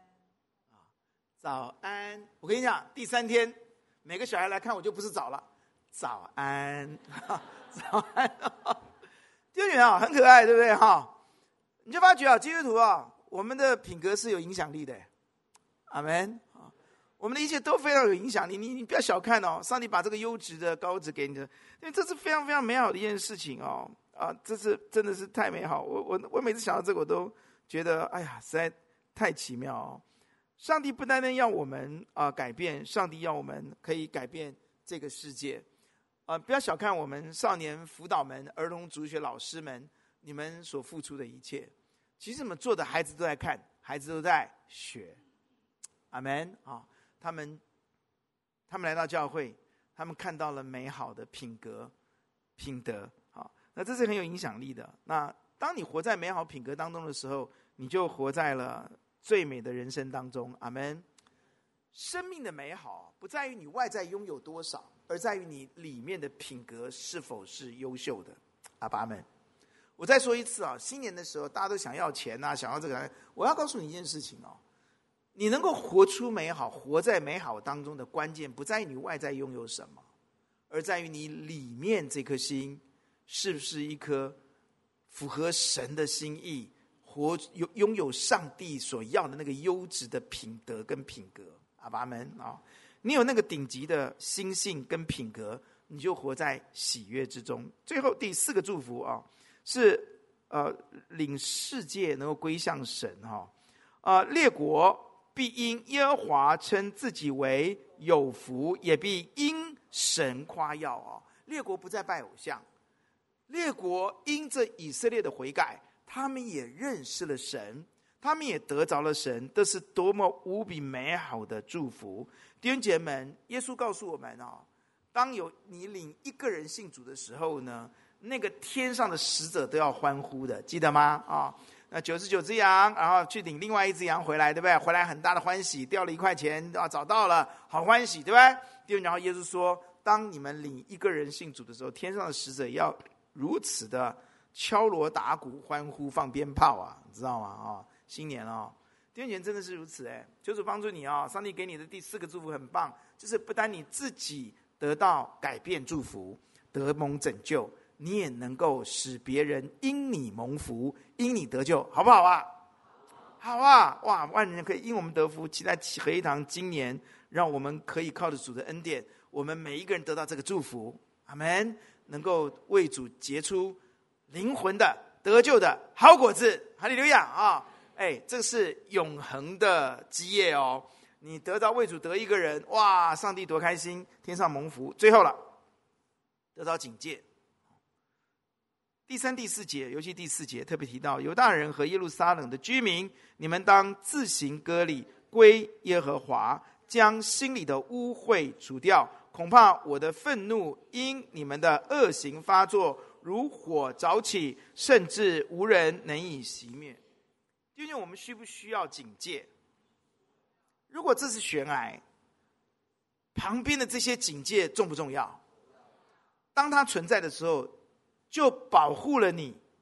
安。我跟你讲，第3天每个小孩来看我就不是早了，早安早安弟兄姐妹很可爱，对不对你就发觉基督徒我们的品格是有影响力的，阿们。我们的一切都非常有影响力，你不要小看上帝把这个优质的高质给你的，因为这是非常非常美好的一件事情这是真的是太美好。我每次想到这个，我都觉得哎呀，实在太奇妙上帝不单单要我们改变，上帝要我们可以改变这个世界不要小看我们少年辅导们、儿童主学老师们，你们所付出的一切。其实我们做的，孩子都在看，孩子都在学。阿们他们来到教会，他们看到了美好的品德那这是很有影响力的。那当你活在美好品格当中的时候，你就活在了最美的人生当中。阿们。生命的美好不在于你外在拥有多少，而在于你里面的品格是否是优秀的。阿爸们。我再说一次新年的时候大家都想要钱想要这个，我要告诉你一件事情你能够活出美好，活在美好当中的关键不在于你外在拥有什么，而在于你里面这颗心是不是一颗符合神的心意，拥有上帝所要的那个优质的品德跟品格。阿爸们你有那个顶级的心性跟品格，你就活在喜悦之中。最后第4个祝福是领世界能够归向神列国必因耶和华称自己为有福，也必因神夸耀列国不再拜偶像，列国因着以色列的悔改，他们也认识了神，他们也得着了神，这是多么无比美好的祝福。弟兄姐妹们，耶稣告诉我们当有你领一个人信主的时候呢，那个天上的使者都要欢呼的，记得吗那99只羊，然后去领另外1只羊回来，对不对？回来很大的欢喜，掉了1块钱找到了，好欢喜，对不对？然后耶稣说，当你们领一个人信主的时候，天上的使者要如此的敲锣打鼓欢呼放鞭炮你知道吗新年弟兄姐妹真的是如此求主帮助你上帝给你的第4个祝福很棒，就是不单你自己得到改变祝福，得蒙拯救，你也能够使别人因你蒙福，因你得救，好不好好哇，万人可以因我们得福。期待合一堂今年让我们可以靠着主的恩典，我们每一个人得到这个祝福。阿们。能够为主结出灵魂的得救的好果子。哈利路亚这是永恒的基业你得到为主得一个人，哇，上帝多开心，天上蒙福。最后了，得到警戒。第3、第4节，尤其第4节特别提到，犹大人和耶路撒冷的居民，你们当自行割礼，归耶和华，将心里的污秽除掉。恐怕我的愤怒因你们的恶行发作，如火着起，甚至无人能以熄灭。弟兄，我们需不需要警戒？如果这是悬崖，旁边的这些警戒重不重要？当它存在的时候，就保护了你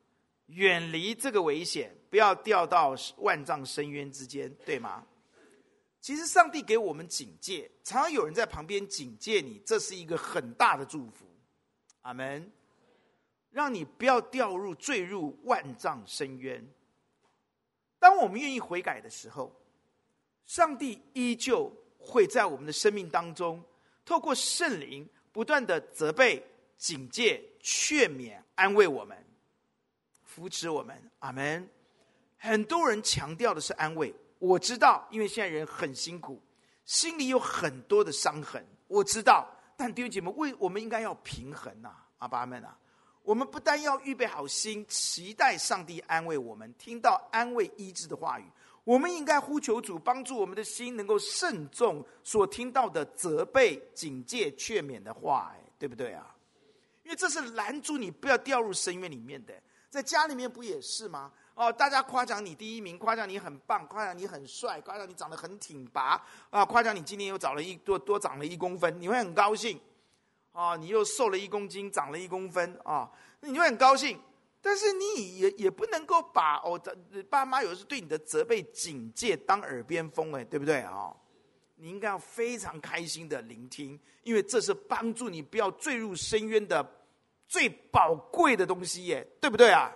远离这个危险，不要掉到万丈深渊之间，对吗？其实上帝给我们警戒，常常有人在旁边警戒你，这是一个很大的祝福。阿们。让你不要坠入万丈深渊。当我们愿意悔改的时候，上帝依旧会在我们的生命当中，透过圣灵不断的责备、警戒、劝勉、安慰我们，扶持我们。阿们。很多人强调的是安慰，我知道，因为现在人很辛苦，心里有很多的伤痕，我知道。但弟兄姐妹，我们应该要平衡啊，阿爸们啊！我们不但要预备好心，期待上帝安慰我们，听到安慰医治的话语，我们应该呼求主帮助我们的心能够慎重所听到的责备、警戒、劝勉的话，对不对啊？因为这是拦住你不要掉入深渊里面的。在家里面不也是吗？大家夸奖你第一名，夸奖你很棒，夸奖你很帅，夸奖你长得很挺拔夸奖你今年又多长了1公分，你会很高兴你又瘦了1公斤，长了1公分你会很高兴。但是你也不能够把爸妈有时对你的责备、警戒当耳边风，对不对你应该要非常开心的聆听，因为这是帮助你不要坠入深渊的最宝贵的东西对不对啊？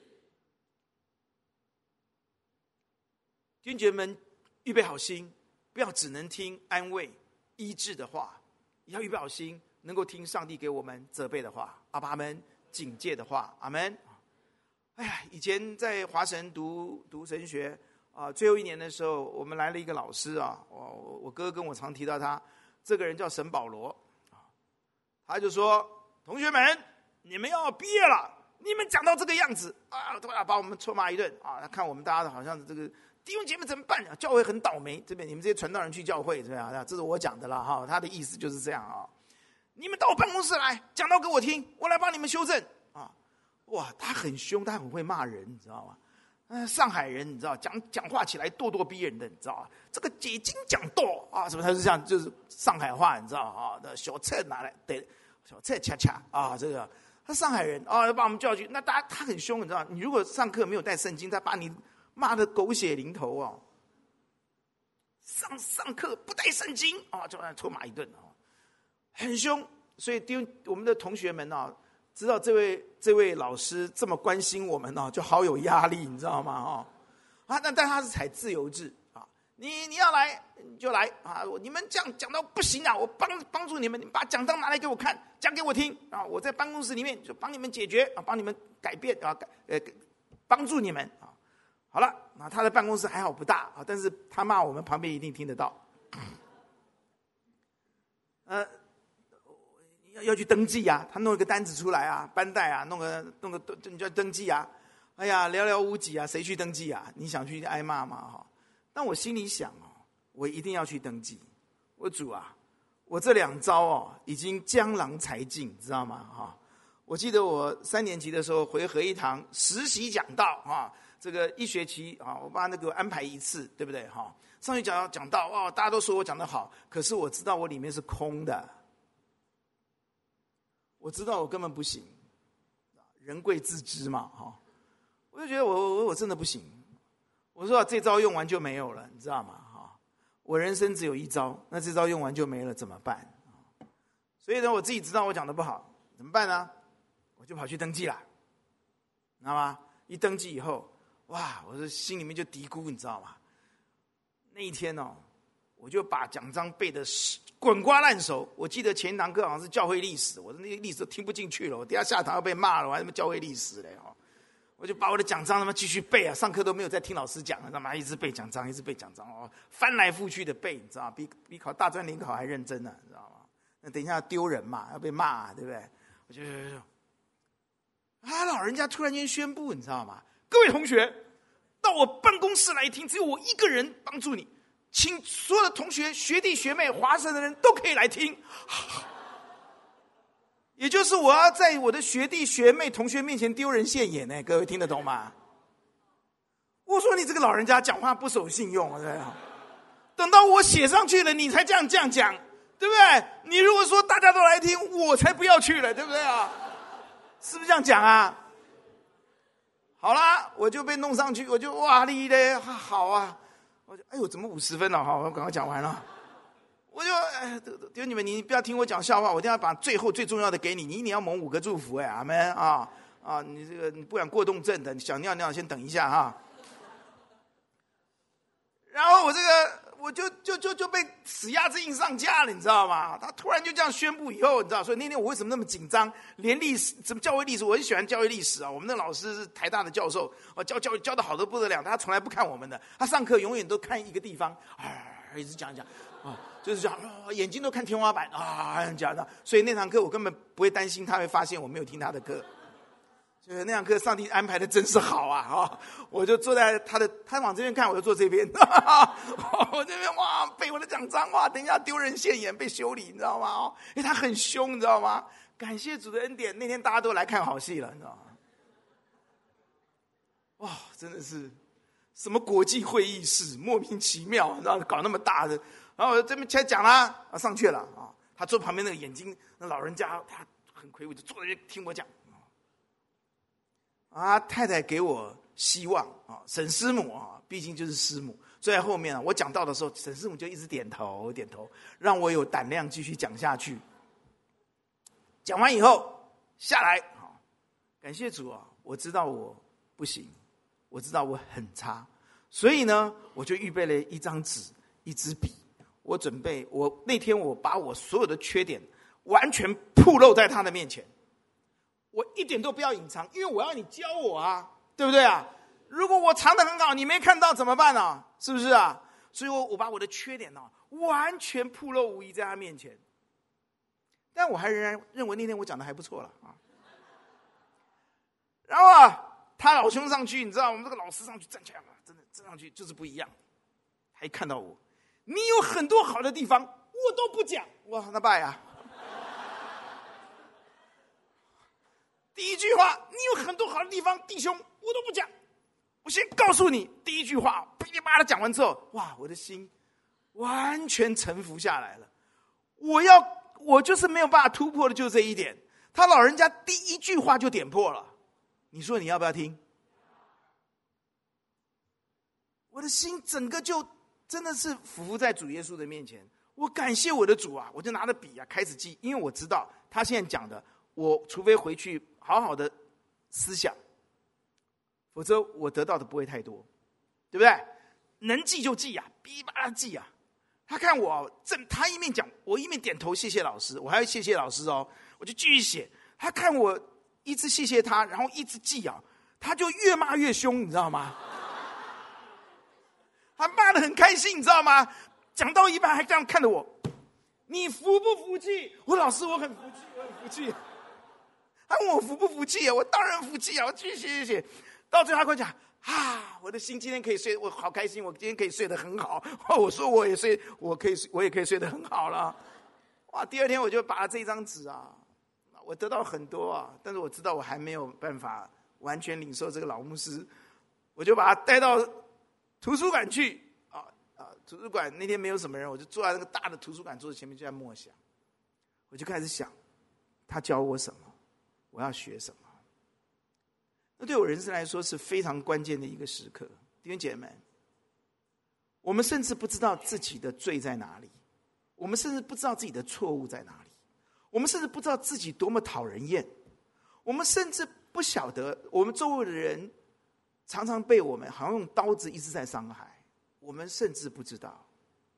弟兄姐妹们，预备好心，不要只能听安慰、医治的话，也要预备好心，能够听上帝给我们责备的话，阿爸们警戒的话，阿们。以前在华神读神学最后1年的时候，我们来了一个老师我哥跟我常提到他，这个人叫沈保罗他就说：同学们，你们要毕业了，你们讲到这个样子把我们臭骂一顿看我们大家好像这个弟兄姐妹怎么办教会很倒霉，这边你们这些传道人去教会，这是我讲的啦他的意思就是这样你们到我办公室来讲道给我听，我来帮你们修正哇，他很凶，他很会骂人，你知道吗？上海人你知道讲话起来咄咄逼人的，你知道吗？这个解经讲道什么他是这样，就是上海话，你知道的小菜拿来对小菜恰恰这个他上海人要把我们叫去，那他很凶，你知道吗？你如果上课没有带圣经，他把你骂得狗血淋头上课不带圣经就让他臭骂一顿很凶。所以我们的同学们知道这位老师这么关心我们就好有压力，你知道吗但他是采自由制你要来你就来你们这样讲到不行我帮助你们，你把讲章拿来给我看，讲给我听我在办公室里面就帮你们解决帮你们改变帮助你们好了，他的办公室还好不大但是他骂我们旁边一定听得到要去登记他弄一个单子出来班带弄个你就要登记寥寥无几谁去登记你想去挨骂吗但我心里想我一定要去登记。我主我这2招已经江郎才尽，知道吗我记得我3年级的时候回合一堂实习讲道这个1学期我爸给我安排1次，对不对上去讲道大家都说我讲得好，可是我知道我里面是空的，我知道我根本不行，人贵自知嘛我就觉得我真的不行。我说这招用完就没有了，你知道吗我人生只有1招，那这招用完就没了怎么办所以呢，我自己知道我讲的不好，怎么办呢？我就跑去登记了，知道吗？一登记以后，哇，我的心里面就嘀咕，你知道吗？那一天我就把讲章背得滚瓜烂熟。我记得前一堂课好像是教会历史，我的那个历史都听不进去了，我等一下下堂要被骂了，我还什么教会历史嘞我就把我的讲章继续背上课都没有在听老师讲，知道吗？一直背讲章，一直背讲章翻来覆去的背，你知道吗？比考大专联考还认真呢，你知道吗？那等一下要丢人嘛，要被骂对不对？我就老人家突然间宣布，你知道吗？各位同学到我办公室来听，只有我一个人帮助你，请所有的同学学弟学妹华神的人都可以来听也就是我要在我的学弟学妹同学面前丢人现眼呢，各位听得懂吗？我说你这个老人家讲话不守信用等到我写上去了你才这样讲，对不对？你如果说大家都来听，我才不要去了，对不对是不是这样讲好啦，我就被弄上去，我就哇哩嘞，好啊，我就哎呦，怎么50分了？好，我赶快讲完了。我就丢你们，你不要听我讲笑话，我一定要把最后最重要的给你，你一定要蒙5个祝福，阿们啊！你这个你不敢过动症的，你想尿尿先等一下哈。然后我这个我就被死鸭子硬上架了，你知道吗？他突然就这样宣布以后，你知道，所以那天我为什么那么紧张？连历史怎么教会历史，我很喜欢教育历史啊。我们的老师是台大的教授，教的好得不得了，他从来不看我们的，他上课永远都看一个地方，一直讲就是这样，眼睛都看天花板讲的。所以那堂课我根本不会担心他会发现我没有听他的课。就是那堂课，上帝安排的真是好啊！我就坐在他往这边看，我就坐这边。我这边哇，背我的奖章哇，等一下丢人现眼被修理，你知道吗？因为他很凶，你知道吗？感谢主的恩典，那天大家都来看好戏了，你知道吗？哇，真的是什么国际会议室，莫名其妙，你知道搞那么大的。然后我这边讲啦，上去了啊。他坐旁边那个眼睛，那老人家他很魁梧，就坐在这听我讲。太太给我希望啊，沈师母啊，毕竟就是师母，所以在后面我讲到的时候，沈师母就一直点头，让我有胆量继续讲下去。讲完以后下来，感谢主啊，我知道我不行，我知道我很差，所以呢，我就预备了一张纸、一支笔，我准备，那天我把我所有的缺点完全暴露在他的面前。我一点都不要隐藏，因为我要你教我啊，对不对啊？如果我藏得很好，你没看到怎么办呢？是不是啊？所以我把我的缺点完全暴露无遗在他面前。但我还仍然认为那天我讲的还不错了啊。然后他老兄上去，你知道我们这个老师上去站起来了，真的站上去就是不一样。他一看到我，你有很多好的地方，我都不讲，哇，那爸呀！第一句话，你有很多好的地方，弟兄，我都不讲。我先告诉你，第一句话噼里啪啦讲完之后，哇，我的心完全臣服下来了。我就是没有办法突破的，就这一点。他老人家第一句话就点破了，你说你要不要听？我的心整个就真的是服在主耶稣的面前。我感谢我的主啊，我就拿着笔开始记，因为我知道他现在讲的，我除非回去好好的思想，否则我得到的不会太多，对不对？能记就记啊，哔哩吧啦记啊。他看我他一面讲，我一面点头谢谢老师，我还要谢谢老师哦，我就继续写。他看我一直谢谢他，然后一直记啊，他就越骂越凶，你知道吗？他骂得很开心，你知道吗？讲到一半还这样看着我，你服不服气？我老师，我很服气，我很服气。他问我服不服气啊？我当然服气啊！我继续写，到最后他跟我讲我的心今天可以睡，我好开心，我今天可以睡得很好。我说我也睡，我也可以睡得很好了。哇！第二天我就把这张纸我得到很多但是我知道我还没有办法完全领受这个老牧师，我就把他带到图书馆去图书馆那天没有什么人，我就坐在那个大的图书馆桌子前面就在默想，我就开始想他教我什么，我要学什么。那对我人生来说是非常关键的一个时刻。弟兄姐妹们，我们甚至不知道自己的罪在哪里，我们甚至不知道自己的错误在哪里，我们甚至不知道自己多么讨人厌，我们甚至不晓得我们周围的人常常被我们好像用刀子一直在伤害，我们甚至不知道。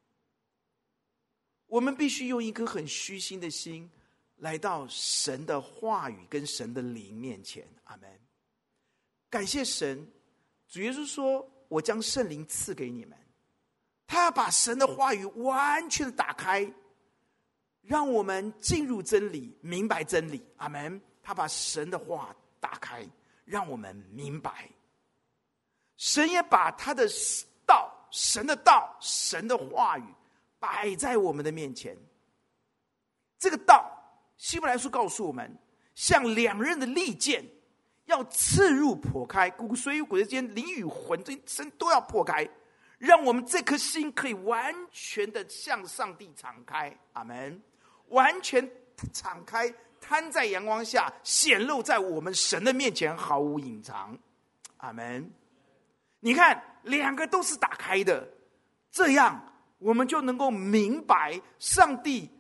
我们必须用一颗很虚心的心来到神的话语跟神的灵面前。阿们。感谢神，主耶稣说，我将圣灵赐给你们。他要把神的话语完全的打开，让我们进入真理，明白真理。阿们。他把神的话打开，让我们明白。神也把他的道，神的道，神的话语摆在我们的面前。这个道，希伯来书告诉我们，像两刃的利剑，要刺入破开骨髓与骨髓之间，灵与魂这身都要破开，让我们这颗心可以完全的向上帝敞开。阿们。完全敞开，摊在阳光下，显露在我们神的面前，毫无隐藏。 阿们。你看，两个都是打开的，这样我们就能够明白上帝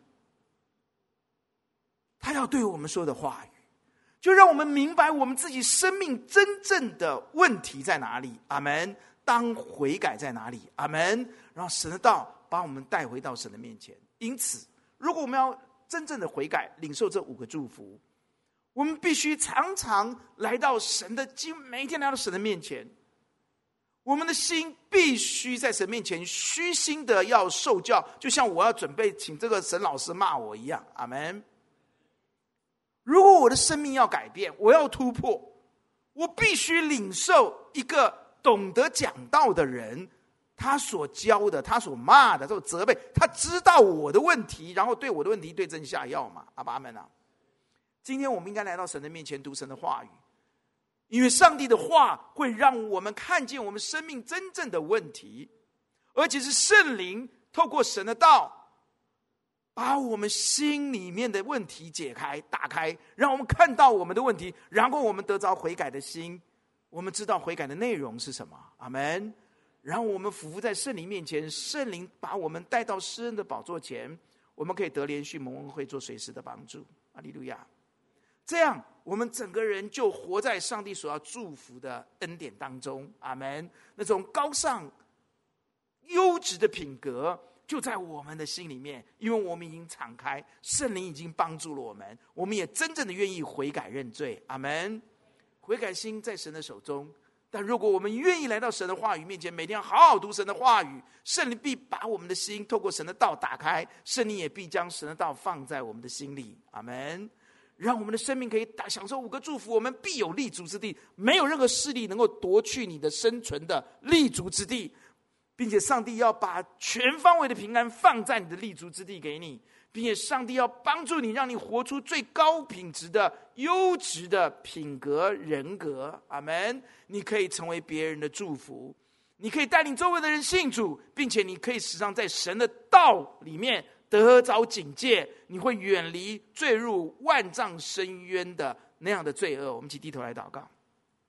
他要对我们说的话语，就让我们明白我们自己生命真正的问题在哪里。阿们。当悔改在哪里？阿们。然后神的道把我们带回到神的面前。因此，如果我们要真正的悔改，领受这5个祝福，我们必须常常来到神的，每一天来到神的面前。我们的心必须在神面前虚心的要受教，就像我要准备请这个神老师骂我一样。阿们。如果我的生命要改变，我要突破，我必须领受一个懂得讲道的人，他所教的，他所骂的，他所责备，他知道我的问题，然后对我的问题对症下药嘛。阿们啊！今天我们应该来到神的面前读神的话语，因为上帝的话会让我们看见我们生命真正的问题，而且是圣灵透过神的道把我们心里面的问题解开打开，让我们看到我们的问题，然后我们得着悔改的心，我们知道悔改的内容是什么。阿们。然后我们俯伏在圣灵面前，圣灵把我们带到施恩的宝座前，我们可以得连续蒙恩惠，做随时的帮助。哈利路亚。这样我们整个人就活在上帝所要祝福的恩典当中。阿们。那种高尚优质的品格就在我们的心里面，因为我们已经敞开，圣灵已经帮助了我们，我们也真正的愿意悔改认罪。阿们。悔改心在神的手中，但如果我们愿意来到神的话语面前，每天好好读神的话语，圣灵必把我们的心透过神的道打开，圣灵也必将神的道放在我们的心里。阿们。让我们的生命可以享受5个祝福，我们必有立足之地，没有任何势力能够夺去你的生存的立足之地，并且上帝要把全方位的平安放在你的立足之地给你，并且上帝要帮助你，让你活出最高品质的优质的品格人格。阿们。你可以成为别人的祝福，你可以带领周围的人信主，并且你可以时常在神的道里面得着警戒，你会远离坠入万丈深渊的那样的罪恶。我们一起低头来祷告。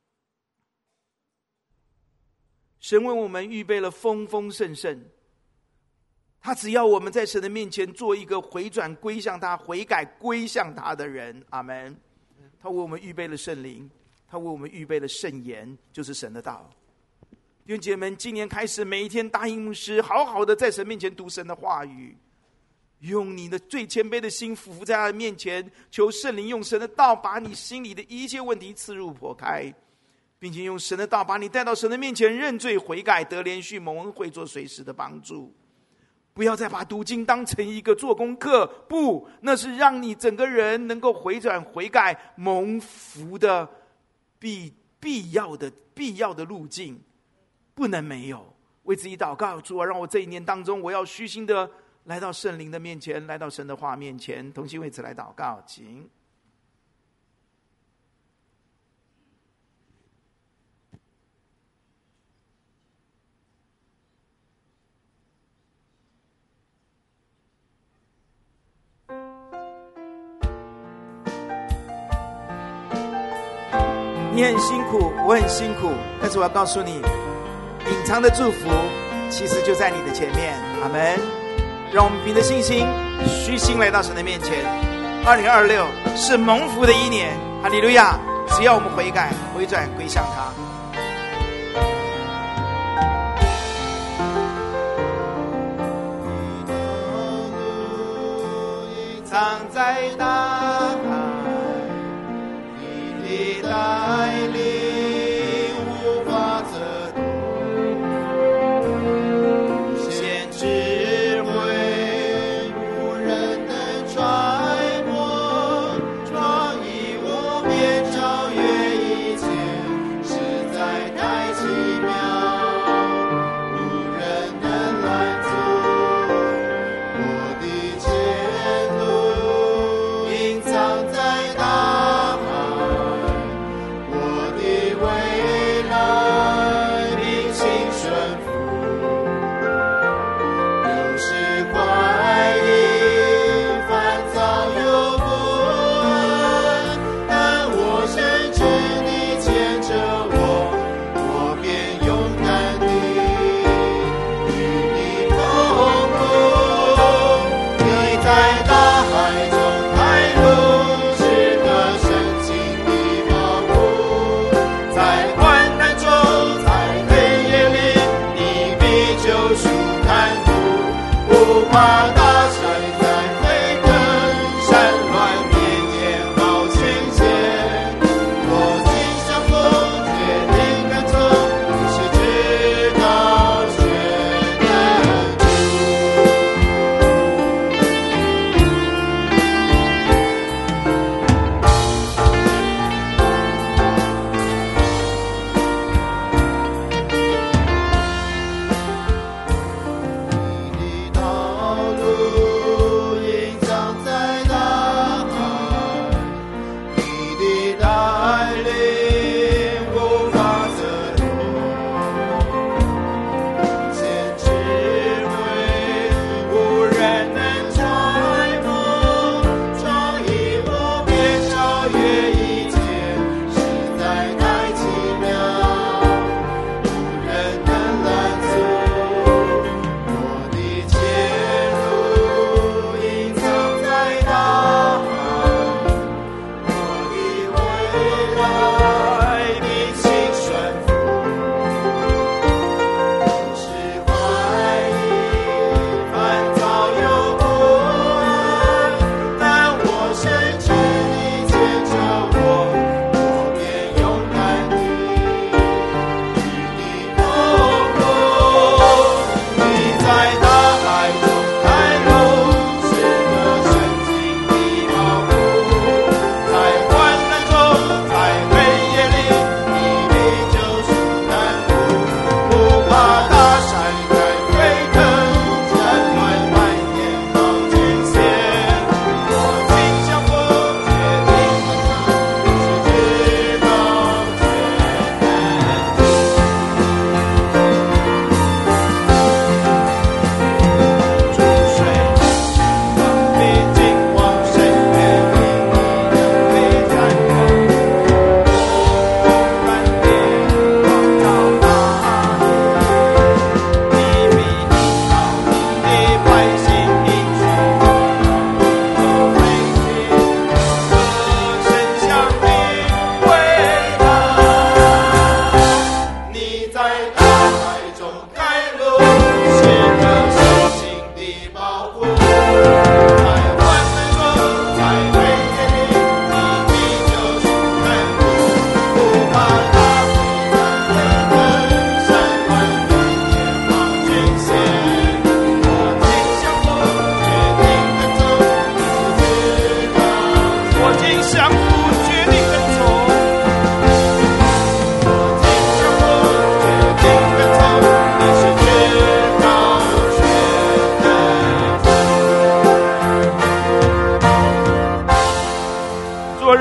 神为我们预备了丰丰盛盛，他只要我们在神的面前做一个回转归向他、悔改归向他的人。阿们。他为我们预备了圣灵，他为我们预备了圣言，就是神的道。弟兄姐妹们，今年开始每一天答应牧师好好的在神面前读神的话语，用你的最谦卑的心俯伏在他的面前，求圣灵用神的道把你心里的一切问题刺入破开，并且用神的道把你带到神的面前认罪悔改，得连续蒙恩惠，做随时的帮助。不要再把读经当成一个做功课，不，那是让你整个人能够回转悔改蒙福的必要的路径，不能没有。为自己祷告，主啊，让我这一年当中，我要虚心的来到圣灵的面前，来到神的话面前，同心为此来祷告。请你很辛苦，我很辛苦，但是我要告诉你，隐藏的祝福其实就在你的前面。阿们。让我们凭着信心虚心来到神的面前。2026是蒙福的一年，哈利路亚。只要我们悔改回转归向他。隐藏在大海，你的带领无法测度，先智慧无人能揣摩，创意无边超越一切，实在太奇妙，无人能拦阻我的前路。隐藏在大海，我的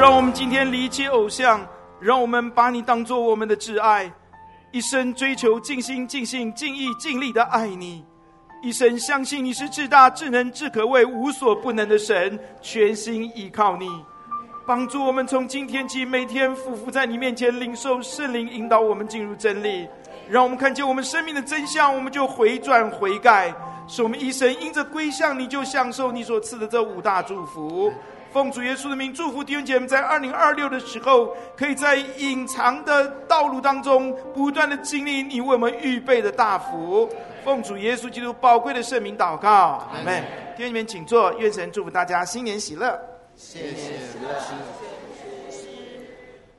让我们今天离弃偶像，让我们把你当作我们的挚爱，一生追求尽心尽性尽意尽力的爱你，一生相信你是至大至能至可畏无所不能的神，全心依靠你。帮助我们从今天起每天匍匐在你面前，领受圣灵引导我们进入真理，让我们看见我们生命的真相，我们就回转悔改，使我们一生因着归向你，就享受你所赐的这5大祝福。奉主耶稣的名祝福弟兄姐妹，在2026的时候，可以在隐藏的道路当中不断的经历你为我们预备的大福。奉主耶稣基督宝贵的圣名祷告，阿们。弟兄姐妹请坐，愿神祝福大家新年喜乐。 谢谢主耶稣。